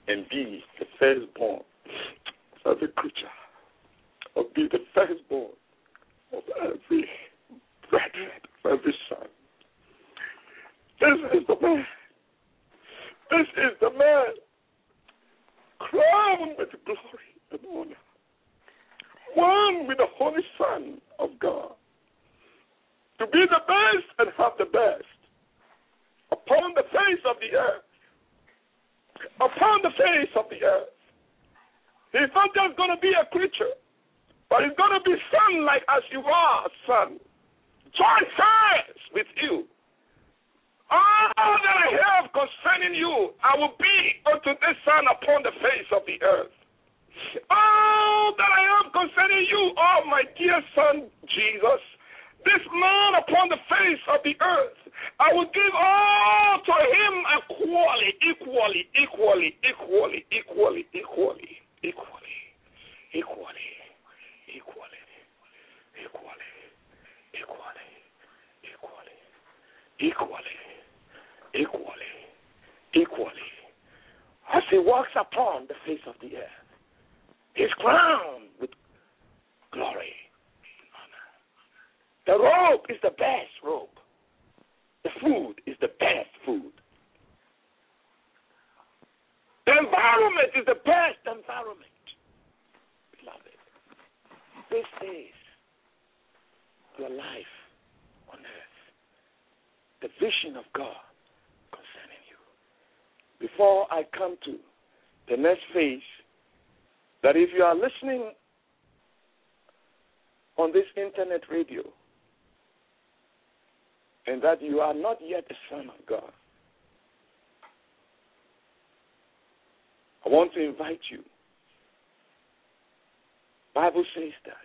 and be the firstborn of every creature, or be the firstborn of every brethren, of every son. This is the man. This is the man crowned with glory and honor, one with the Holy Son of God, to be the best and have the best upon the face of the earth. Upon the face of the earth. He's not just going to be a creature, but he's going to be son like as you are, son. Joint heirs with you. All that I have concerning you, I will be unto this son upon the face of the earth. All that I have concerning you, oh my dear son Jesus, this man upon the face of the earth, I will give all to him equally, equally, equally, equally, equally, equally, equally, equally, equally, equally, equally, equally, equally, equally, equally. As he walks upon the face of the earth, he's crowned with glory and honor. The robe is the best robe. The food is the best food. The environment is the best environment. Beloved, this is your life on earth. The vision of God concerning you. Before I come to the next phase, that if you are listening on this internet radio and that you are not yet a son of God, I want to invite you. The Bible says that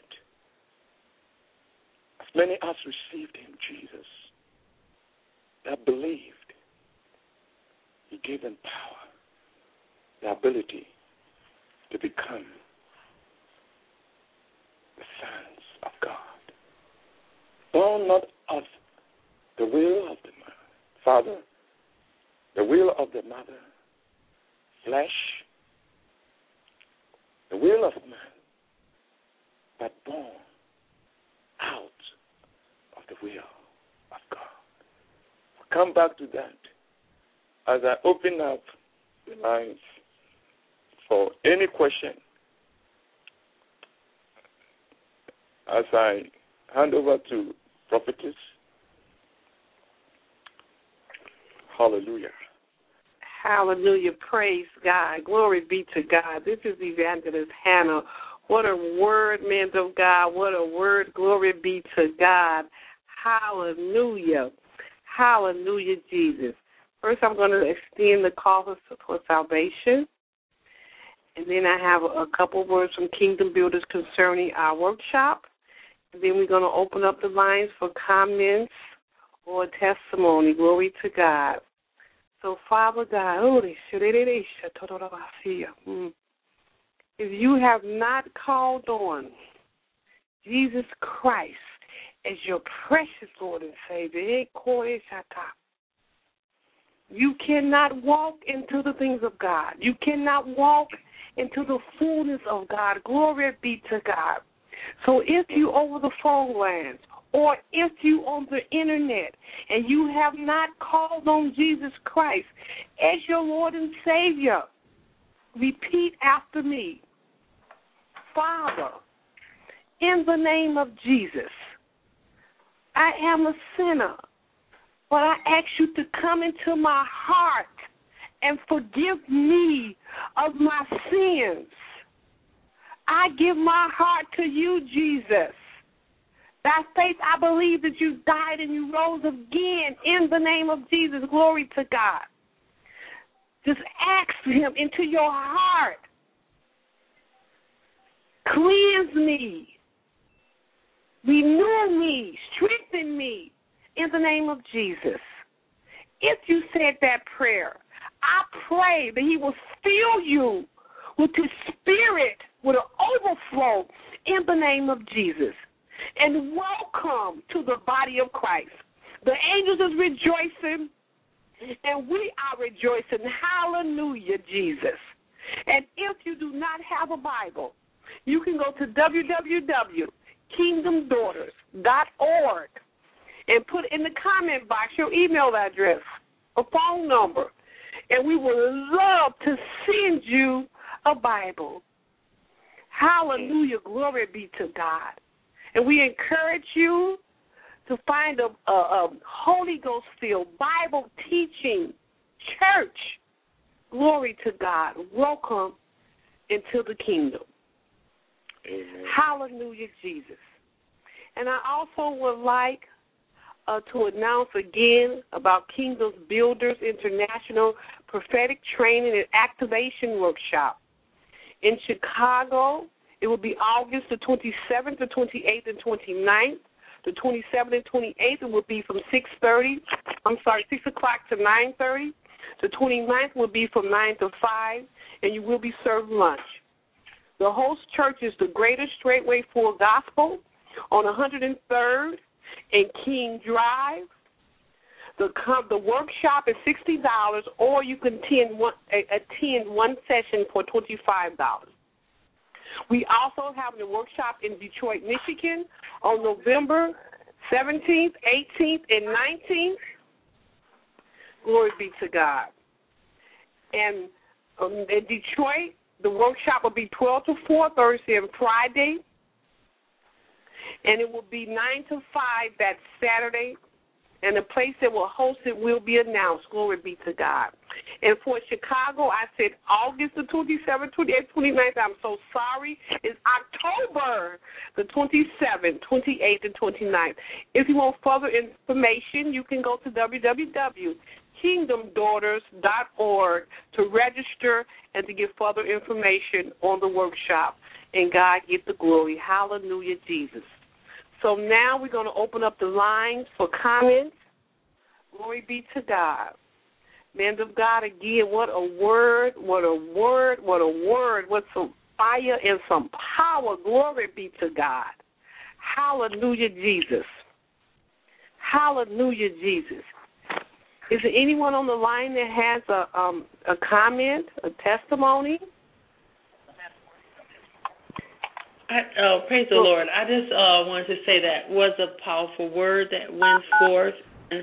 as many as received him, Jesus, that believed, he gave them power, the ability to become the sons of God. Born not of the will of the father, the will of the mother, flesh, the will of man, but born out of the will of God. We'll come back to that as I open up the lines for any question as I hand over to prophetess. Hallelujah. Hallelujah. Praise God. Glory be to God. This is Evangelist Hannah. What a word, man of God. What a word. Glory be to God. Hallelujah. Hallelujah, Jesus. First, I'm going to extend the call for salvation. And then I have a couple words from Kingdom Builders concerning our workshop. And then we're going to open up the lines for comments or testimony. Glory to God. So, Father God, oh, if you have not called on Jesus Christ as your precious Lord and Savior, you cannot walk into the things of God. You cannot walk into the fullness of God. Glory be to God. So if you over the phone lines or if you on the internet and you have not called on Jesus Christ as your Lord and Savior, repeat after me. Father, in the name of Jesus, I am a sinner, but I ask you to come into my heart and forgive me of my sins. I give my heart to you, Jesus. By faith, I believe that you died and you rose again in the name of Jesus. Glory to God. Just ask him into your heart. Cleanse me. Renew me. Strengthen me in the name of Jesus. If you said that prayer, I pray that he will fill you with his spirit, with an overflow in the name of Jesus. And welcome to the body of Christ. The angels is rejoicing, and we are rejoicing. Hallelujah, Jesus. And if you do not have a Bible, you can go to w w w dot kingdom daughters dot org and put in the comment box your email address, a phone number, and we would love to send you a Bible. Hallelujah, glory be to God. And we encourage you to find a, a, a Holy Ghost-filled, Bible-teaching church. Glory to God. Welcome into the kingdom. Amen. Hallelujah, Jesus. And I also would like uh, to announce again about Kingdom Builders International Prophetic Training and Activation Workshop. In Chicago, it will be August the twenty-seventh, the twenty-eighth, and twenty-ninth. The twenty-seventh and twenty-eighth will be from six thirty, I'm sorry, six o'clock to nine thirty. The twenty-ninth will be from nine to five, and you will be served lunch. The host church is the Greater Straightway Full Gospel on one hundred third and King Drive. The the workshop is sixty dollars, or you can attend one, attend one session for twenty-five dollars. We also have the workshop in Detroit, Michigan on November seventeenth, eighteenth, and nineteenth. Glory be to God. And um, in Detroit, the workshop will be twelve to four Thursday and Friday, and it will be nine to five that Saturday. And the place that will host it will be announced. Glory be to God. And for Chicago, I said August the twenty-seventh, twenty-eighth, twenty-ninth. I'm so sorry. It's October the twenty-seventh, twenty-eighth, and twenty-ninth. If you want further information, you can go to w w w dot kingdom daughters dot org to register and to get further information on the workshop. And God get the glory. Hallelujah, Jesus. So now we're going to open up the lines for comments. Glory be to God. Men of God, again, what a word, what a word, what a word, what some fire and some power. Glory be to God. Hallelujah, Jesus. Hallelujah, Jesus. Is there anyone on the line that has a, um, a comment, a testimony? I, oh, praise the Lord. I just uh, wanted to say that was a powerful word that went forth. And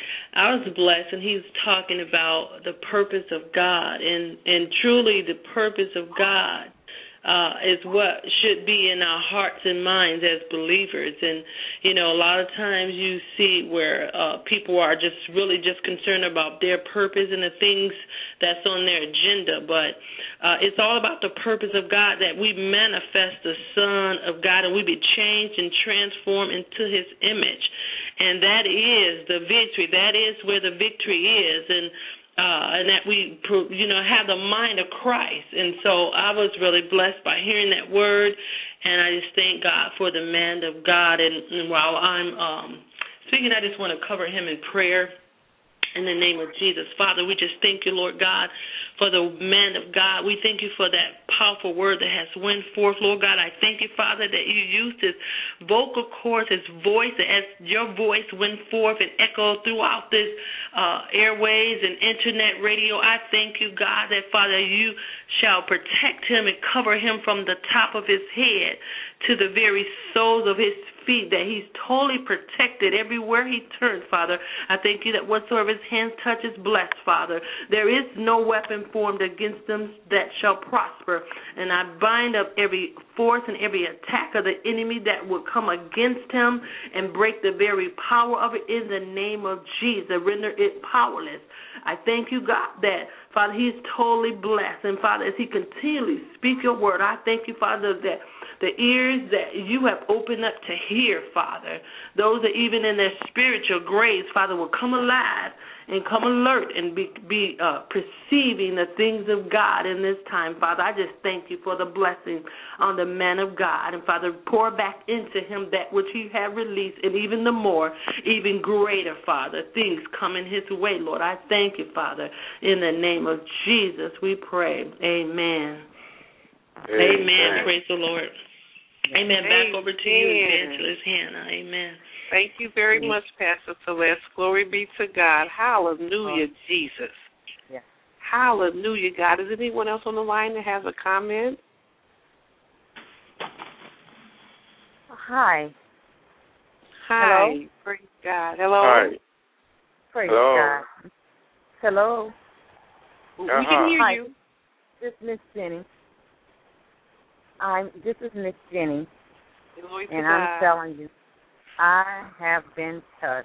I was blessed, and he was talking about the purpose of God. And, and truly the purpose of God uh, is what should be in our hearts and minds as believers. And, you know, a lot of times you see where uh, people are just really just concerned about their purpose and the things that's on their agenda. But uh, it's all about the purpose of God, that we manifest the Son of God and we be changed and transformed into his image. And that is the victory. That is where the victory is. And Uh, and that we, you know, have the mind of Christ. And so I was really blessed by hearing that word, and I just thank God for the man of God. And, and while I'm um, speaking, I just want to cover him in prayer in the name of Jesus. Father, we just thank you, Lord God, for the man of God. We thank you for that powerful word that has went forth, Lord God. I thank you, Father, that you used his vocal cords, his voice, as your voice went forth and echoed throughout this uh, airways and internet radio. I thank you, God, that, Father, you shall protect him and cover him from the top of his head to the very soles of his feet, that he's totally protected everywhere he turns, Father. I thank you that whatsoever his hands touch is blessed, Father. There is no weapon formed against them that shall prosper. And I bind up every force and every attack of the enemy that will come against him and break the very power of it in the name of Jesus, render it powerless. I thank you, God, that, Father, he's totally blessed. And, Father, as he continually speak your word, I thank you, Father, that the ears that you have opened up to hear, Father, those that even in their spiritual graves, Father, will come alive and come alert and be, be uh, perceiving the things of God in this time, Father. I just thank you for the blessing on the man of God. And, Father, pour back into him that which he had released, and even the more, even greater, Father, things coming his way, Lord. I thank you, Father. In the name of Jesus, we pray. Amen. Amen. Amen. Praise the Lord. Amen. Back over to you, Evangelist Hannah. Amen. Thank you very much, Pastor Celeste. Glory be to God. Hallelujah, Jesus. Yeah. Hallelujah, God. Is there anyone else on the line that has a comment? Hi. Hi. Hello? Praise God. Hello. Hi. Praise Hello. God. Hello. We Uh-huh. can hear Hi. you. This is Miss Jenny. I'm. This is Miss Jenny, Glory to and God. I'm telling you, I have been touched.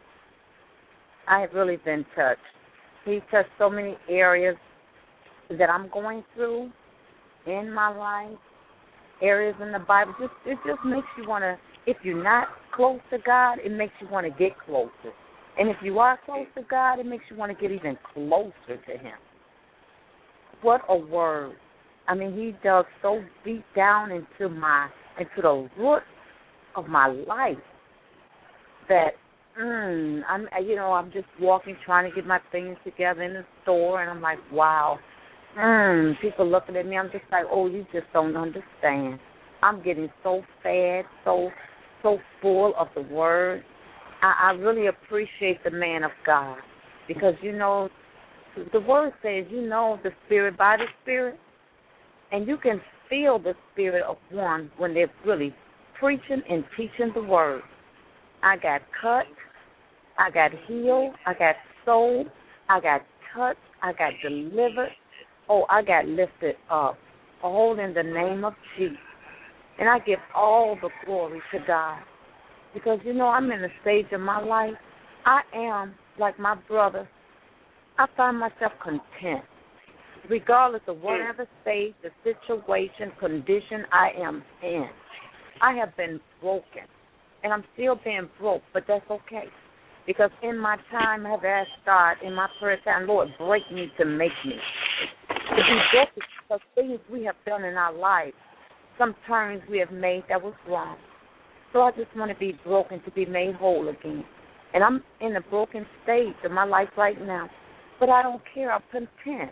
I have really been touched. He touched so many areas that I'm going through in my life, areas in the Bible. Just it just makes you want to. If you're not close to God, it makes you want to get closer. And if you are close to God, it makes you want to get even closer to Him. What a word. I mean, He dug so deep down into my, into the root of my life that, mm, I'm, you know, I'm just walking, trying to get my things together in the store, and I'm like, wow. Mm, people looking at me, I'm just like, oh, you just don't understand. I'm getting so fed, so, so full of the Word. I, I really appreciate the man of God because, you know, the Word says you know the Spirit by the Spirit, and you can feel the Spirit of one when they're really preaching and teaching the Word. I got cut, I got healed, I got sold, I got touched, I got delivered. Oh, I got lifted up, all in the name of Jesus. And I give all the glory to God because, you know, I'm in a stage of my life, I am, like my brother, I find myself content, regardless of whatever stage, the situation, condition I am in. I have been broken, and I'm still being broke, but that's okay. Because in my time, I have asked God, in my prayer time, Lord, break me to make me. To be broken because things we have done in our lives, some turns we have made that was wrong. So I just want to be broken to be made whole again. And I'm in a broken stage of my life right now. But I don't care. I'm content.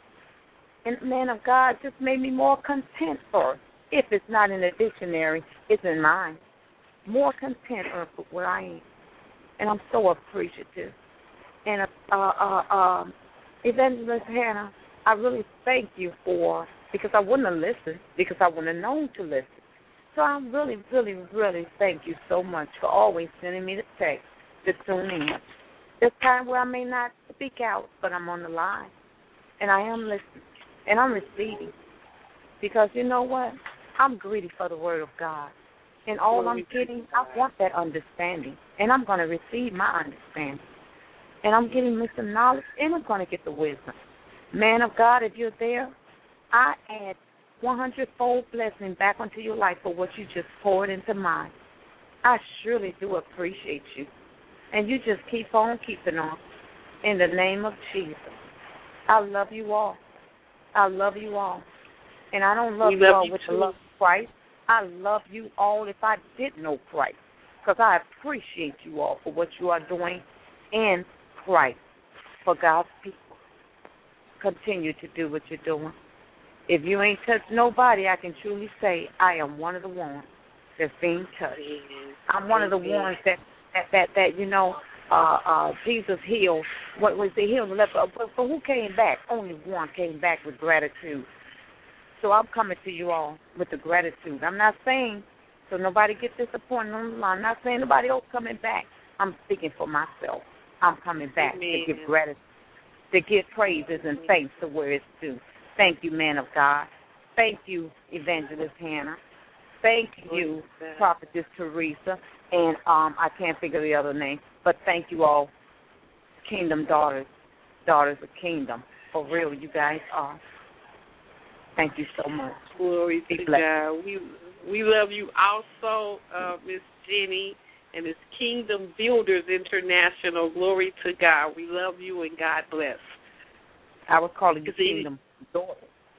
And the man of God just made me more content first. If it's not in the dictionary, it's in mine. More content of where I am. And I'm so appreciative. And uh, uh, uh, Evangelist Hannah, I really thank you for, because I wouldn't have listened, because I wouldn't have known to listen. So I really, really, really thank you so much for always sending me the text to tune in. There's time where I may not speak out, but I'm on the line. And I am listening. And I'm receiving. Because you know what? I'm greedy for the word of God. And all I'm getting, I want that understanding. And I'm going to receive my understanding. And I'm getting me some knowledge, and I'm going to get the wisdom. Man of God, if you're there, I add one hundred-fold blessing back onto your life for what you just poured into mine. I surely do appreciate you. And you just keep on keeping on. In the name of Jesus. I love you all. I love you all. And I don't love we you love all you with too. the love of Christ. I love you all if I didn't know Christ. Because I appreciate you all for what you are doing in Christ for God's people. Continue to do what you're doing. If you ain't touched nobody, I can truly say I am one of the ones that's being touched. I'm one of the ones that, that, that, that you know, uh, uh, Jesus healed. What was the healing? But, but who came back? Only one came back with gratitude. So I'm coming to you all with the gratitude. I'm not saying, so nobody get disappointed on the line. I'm not saying nobody else coming back. I'm speaking for myself. I'm coming back Amen. to give gratitude, to give praises and thanks to where it's due. Thank you, man of God. Thank you, Evangelist Hannah. Thank you, Prophetess Teresa. And um, I can't figure the other name. But thank you all, Kingdom Daughters, Daughters of Kingdom. For real, you guys are. Thank you so much. Glory to God. We we love you also, uh, Miss Jenny, and it's Kingdom Builders International. Glory to God. We love you and God bless. I was calling you Kingdom Daughter.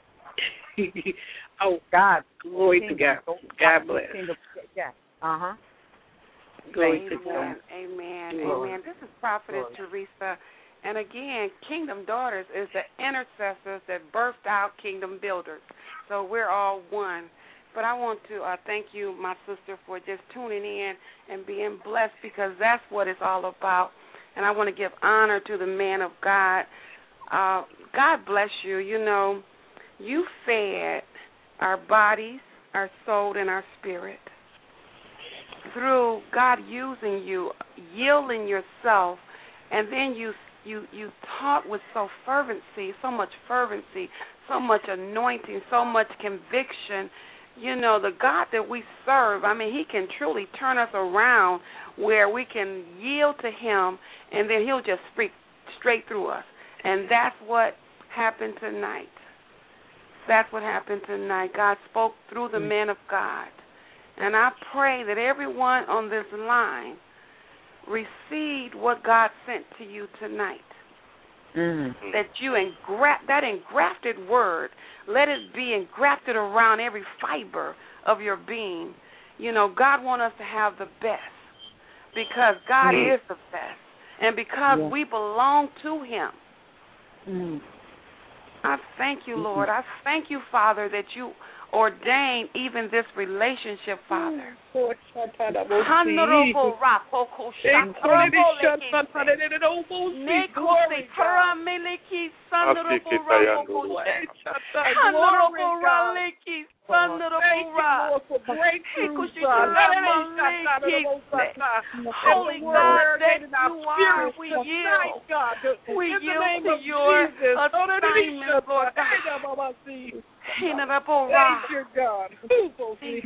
Oh, God. Glory Kingdom, to God. God bless. Kingdom, yeah. Uh-huh. Glory Amen. to God. Amen. Glory. Amen. This is Prophetess Glory. Teresa. And again, Kingdom Daughters is the intercessors that birthed out Kingdom Builders. So we're all one. But I want to uh, thank you, my sister, for just tuning in and being blessed, because that's what it's all about. And I want to give honor to the man of God, uh, God bless you. You know, you fed our bodies, our soul, and our spirit through God using you, yielding yourself, and then you you you taught with so fervency, so much fervency, so much anointing, so much conviction. You know, the God that we serve, I mean, he can truly turn us around where we can yield to him, and then he'll just speak straight through us. And that's what happened tonight. That's what happened tonight. God spoke through the men of God. And I pray that everyone on this line received what God sent to you tonight. Mm-hmm. That you engraft, that engrafted word, let it be engrafted around every fiber of your being. You know, God wants us to have the best because God mm-hmm. is the best. And because yeah. we belong to him. Mm-hmm. I thank you, Lord. I thank you, Father, that you ordained even this relationship, Father. Holy God, that you are, we yield. We yield to your assignment, Lord God. Thank you, God. Thank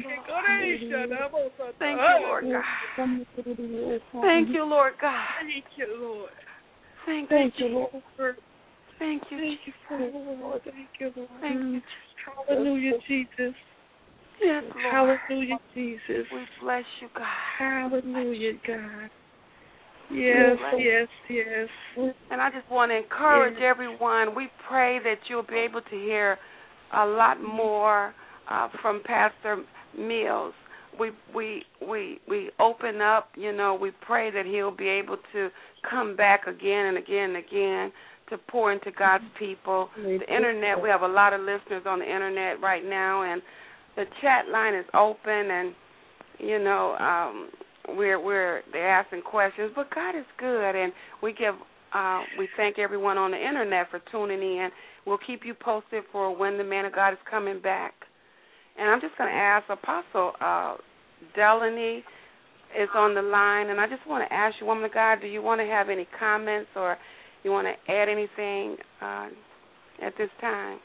you, Lord God. Thank you, Lord God. Thank you, Lord. Thank you, Lord. Thank you, Thank you, Lord. Thank you, Lord. Thank you. Hallelujah, Jesus. Yes, Lord. Hallelujah, Jesus. We bless you, God. Hallelujah, God. Yes, yes, yes. And I just want to encourage yes. everyone. We pray that you'll be able to hear a lot more uh, from Pastor Mills. We we we we open up, you know, we pray that he'll be able to come back again and again and again to pour into God's people. The internet, we have a lot of listeners on the internet right now, and the chat line is open, and you know, um, we're we're they're asking questions, but God is good, and we give uh, we thank everyone on the internet for tuning in. We'll keep you posted for when the man of God is coming back. And I'm just going to ask Apostle uh, Delaney is on the line, and I just want to ask you, woman of God, do you want to have any comments or you want to add anything uh, at this time?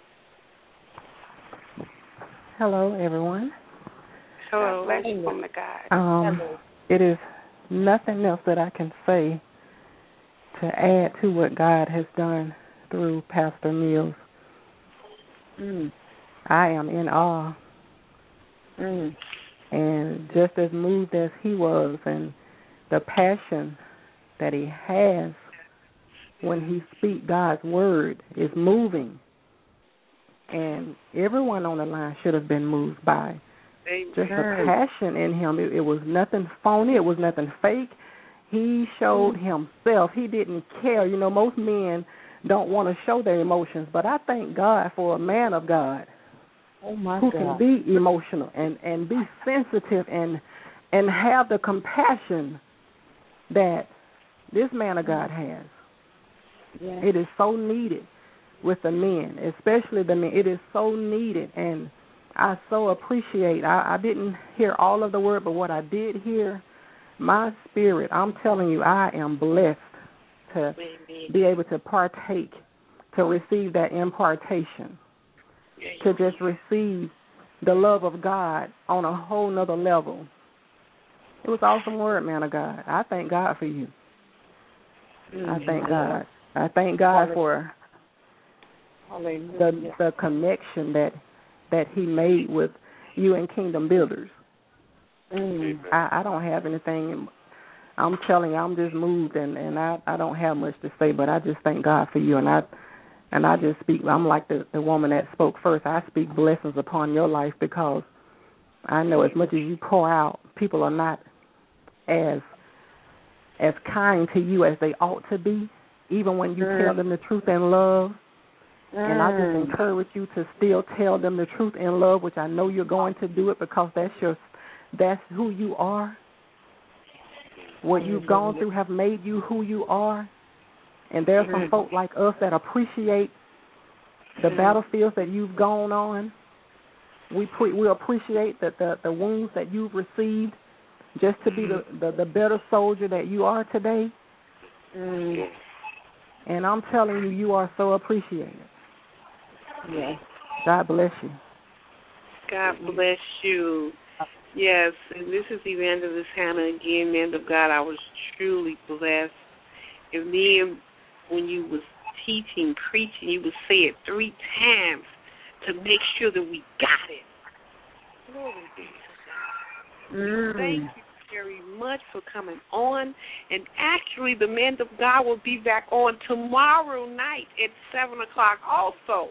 Hello, everyone. Hello. God bless you, woman of God. Um, it is nothing else that I can say to add to what God has done through Pastor Mills. Mm. I am in awe. Mm. And just as moved as he was, and the passion that he has when he speaks God's word is moving. And everyone on the line should have been moved by Amen. Just the passion in him. It, it was nothing phony. It was nothing fake. He showed mm. himself. He didn't care. You know, most men don't want to show their emotions, but I thank God for a man of God oh my who God. can be emotional and, and be sensitive and and have the compassion that this man of God has. Yeah. It is so needed with the men, especially the men. It is so needed, and I so appreciate. I, I didn't hear all of the word, but what I did hear, my spirit, I'm telling you, I am blessed to be able to partake, to receive that impartation, to just receive the love of God on a whole nother level. It was awesome word, man of God. I thank God for you. I thank God. I thank God for the the connection that that he made with you and Kingdom Builders. Mm. I, I don't have anything. I'm telling you, I'm just moved, and, and I, I don't have much to say, but I just thank God for you, and I and I just speak. I'm like the, the woman that spoke first. I speak blessings upon your life because I know as much as you pour out, people are not as as kind to you as they ought to be, even when you mm. tell them the truth in love. Mm. And I just encourage you to still tell them the truth in love, which I know you're going to do it because that's your that's who you are. What you've gone through have made you who you are, And there are some folk like us that appreciate the battlefields that you've gone on. We pre- we appreciate that the, the wounds that you've received just to be the, the, the better soldier that you are today. Mm. And I'm telling you, you are so appreciated. Yeah. God bless you. God bless you. Yes, and this is Evangelist Hannah again, man of God. I was truly blessed. And then when you was teaching, preaching, you would say it three times to make sure that we got it. Glory be to God. Mm. Thank you very much for coming on. And actually, the man of God will be back on tomorrow night at seven o'clock also.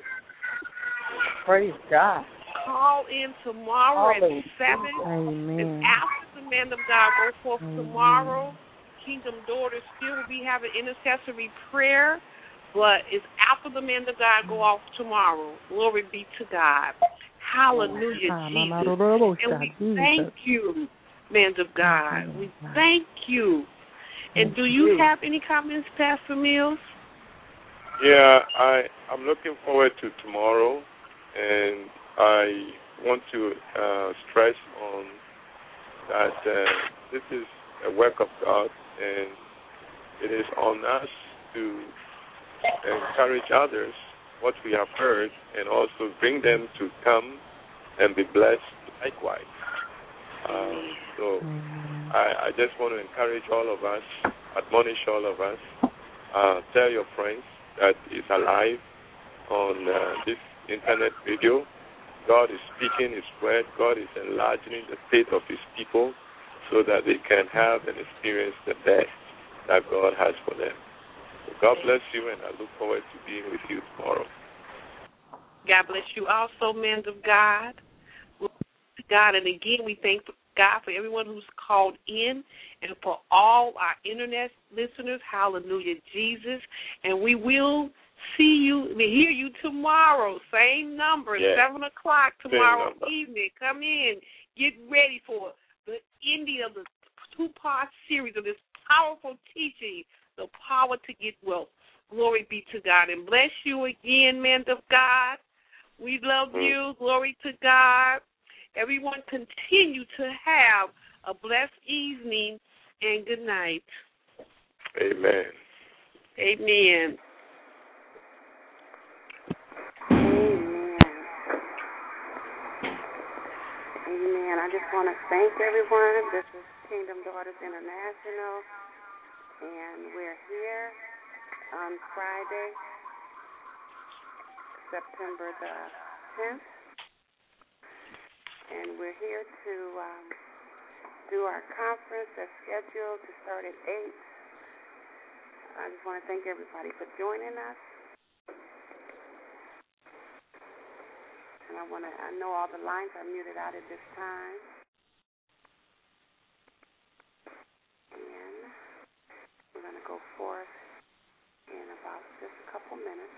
Praise God. Call in tomorrow Hallelujah. at seven. Amen. And after the man of God go forth Amen. tomorrow, Kingdom Daughters still will be having intercessory prayer, but it's after the man of God go off tomorrow. Glory be to God. Hallelujah, Jesus. And we thank you, man of God. We thank you. And do you have any comments, Pastor Mills? Yeah, I, I'm looking forward to tomorrow, and I want to uh, stress on that uh, this is a work of God, and it is on us to encourage others what we have heard and also bring them to come and be blessed likewise. Um, so I, I just want to encourage all of us, admonish all of us, uh, tell your friends that it's alive on uh, this internet video. God is speaking His word. God is enlarging the faith of His people so that they can have and experience the best that God has for them. So God bless you, and I look forward to being with you tomorrow. God bless you also, men of God. God, and again, we thank God for everyone who's called in and for all our internet listeners. Hallelujah, Jesus. And we will see you, we hear you tomorrow. Same number, yes. seven o'clock tomorrow number. evening. Come in. Get ready for the ending of the two-part series of this powerful teaching, The Power to Get Wealth. Glory be to God. And bless you again, men of God. We love you. Glory to God. Everyone continue to have a blessed evening and good night. Amen. Amen. Amen. Amen. I just want to thank everyone. This is Kingdom Daughters International, and we're here on Friday, September the tenth. And we're here to um, do our conference that's scheduled to start at eight. I just want to thank everybody for joining us. And I want to, I know all the lines are muted out at this time. And we're going to go forth in about just a couple minutes.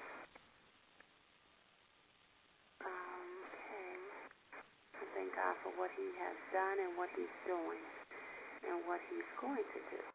Um, okay. I thank God for what He has done and what He's doing and what He's going to do.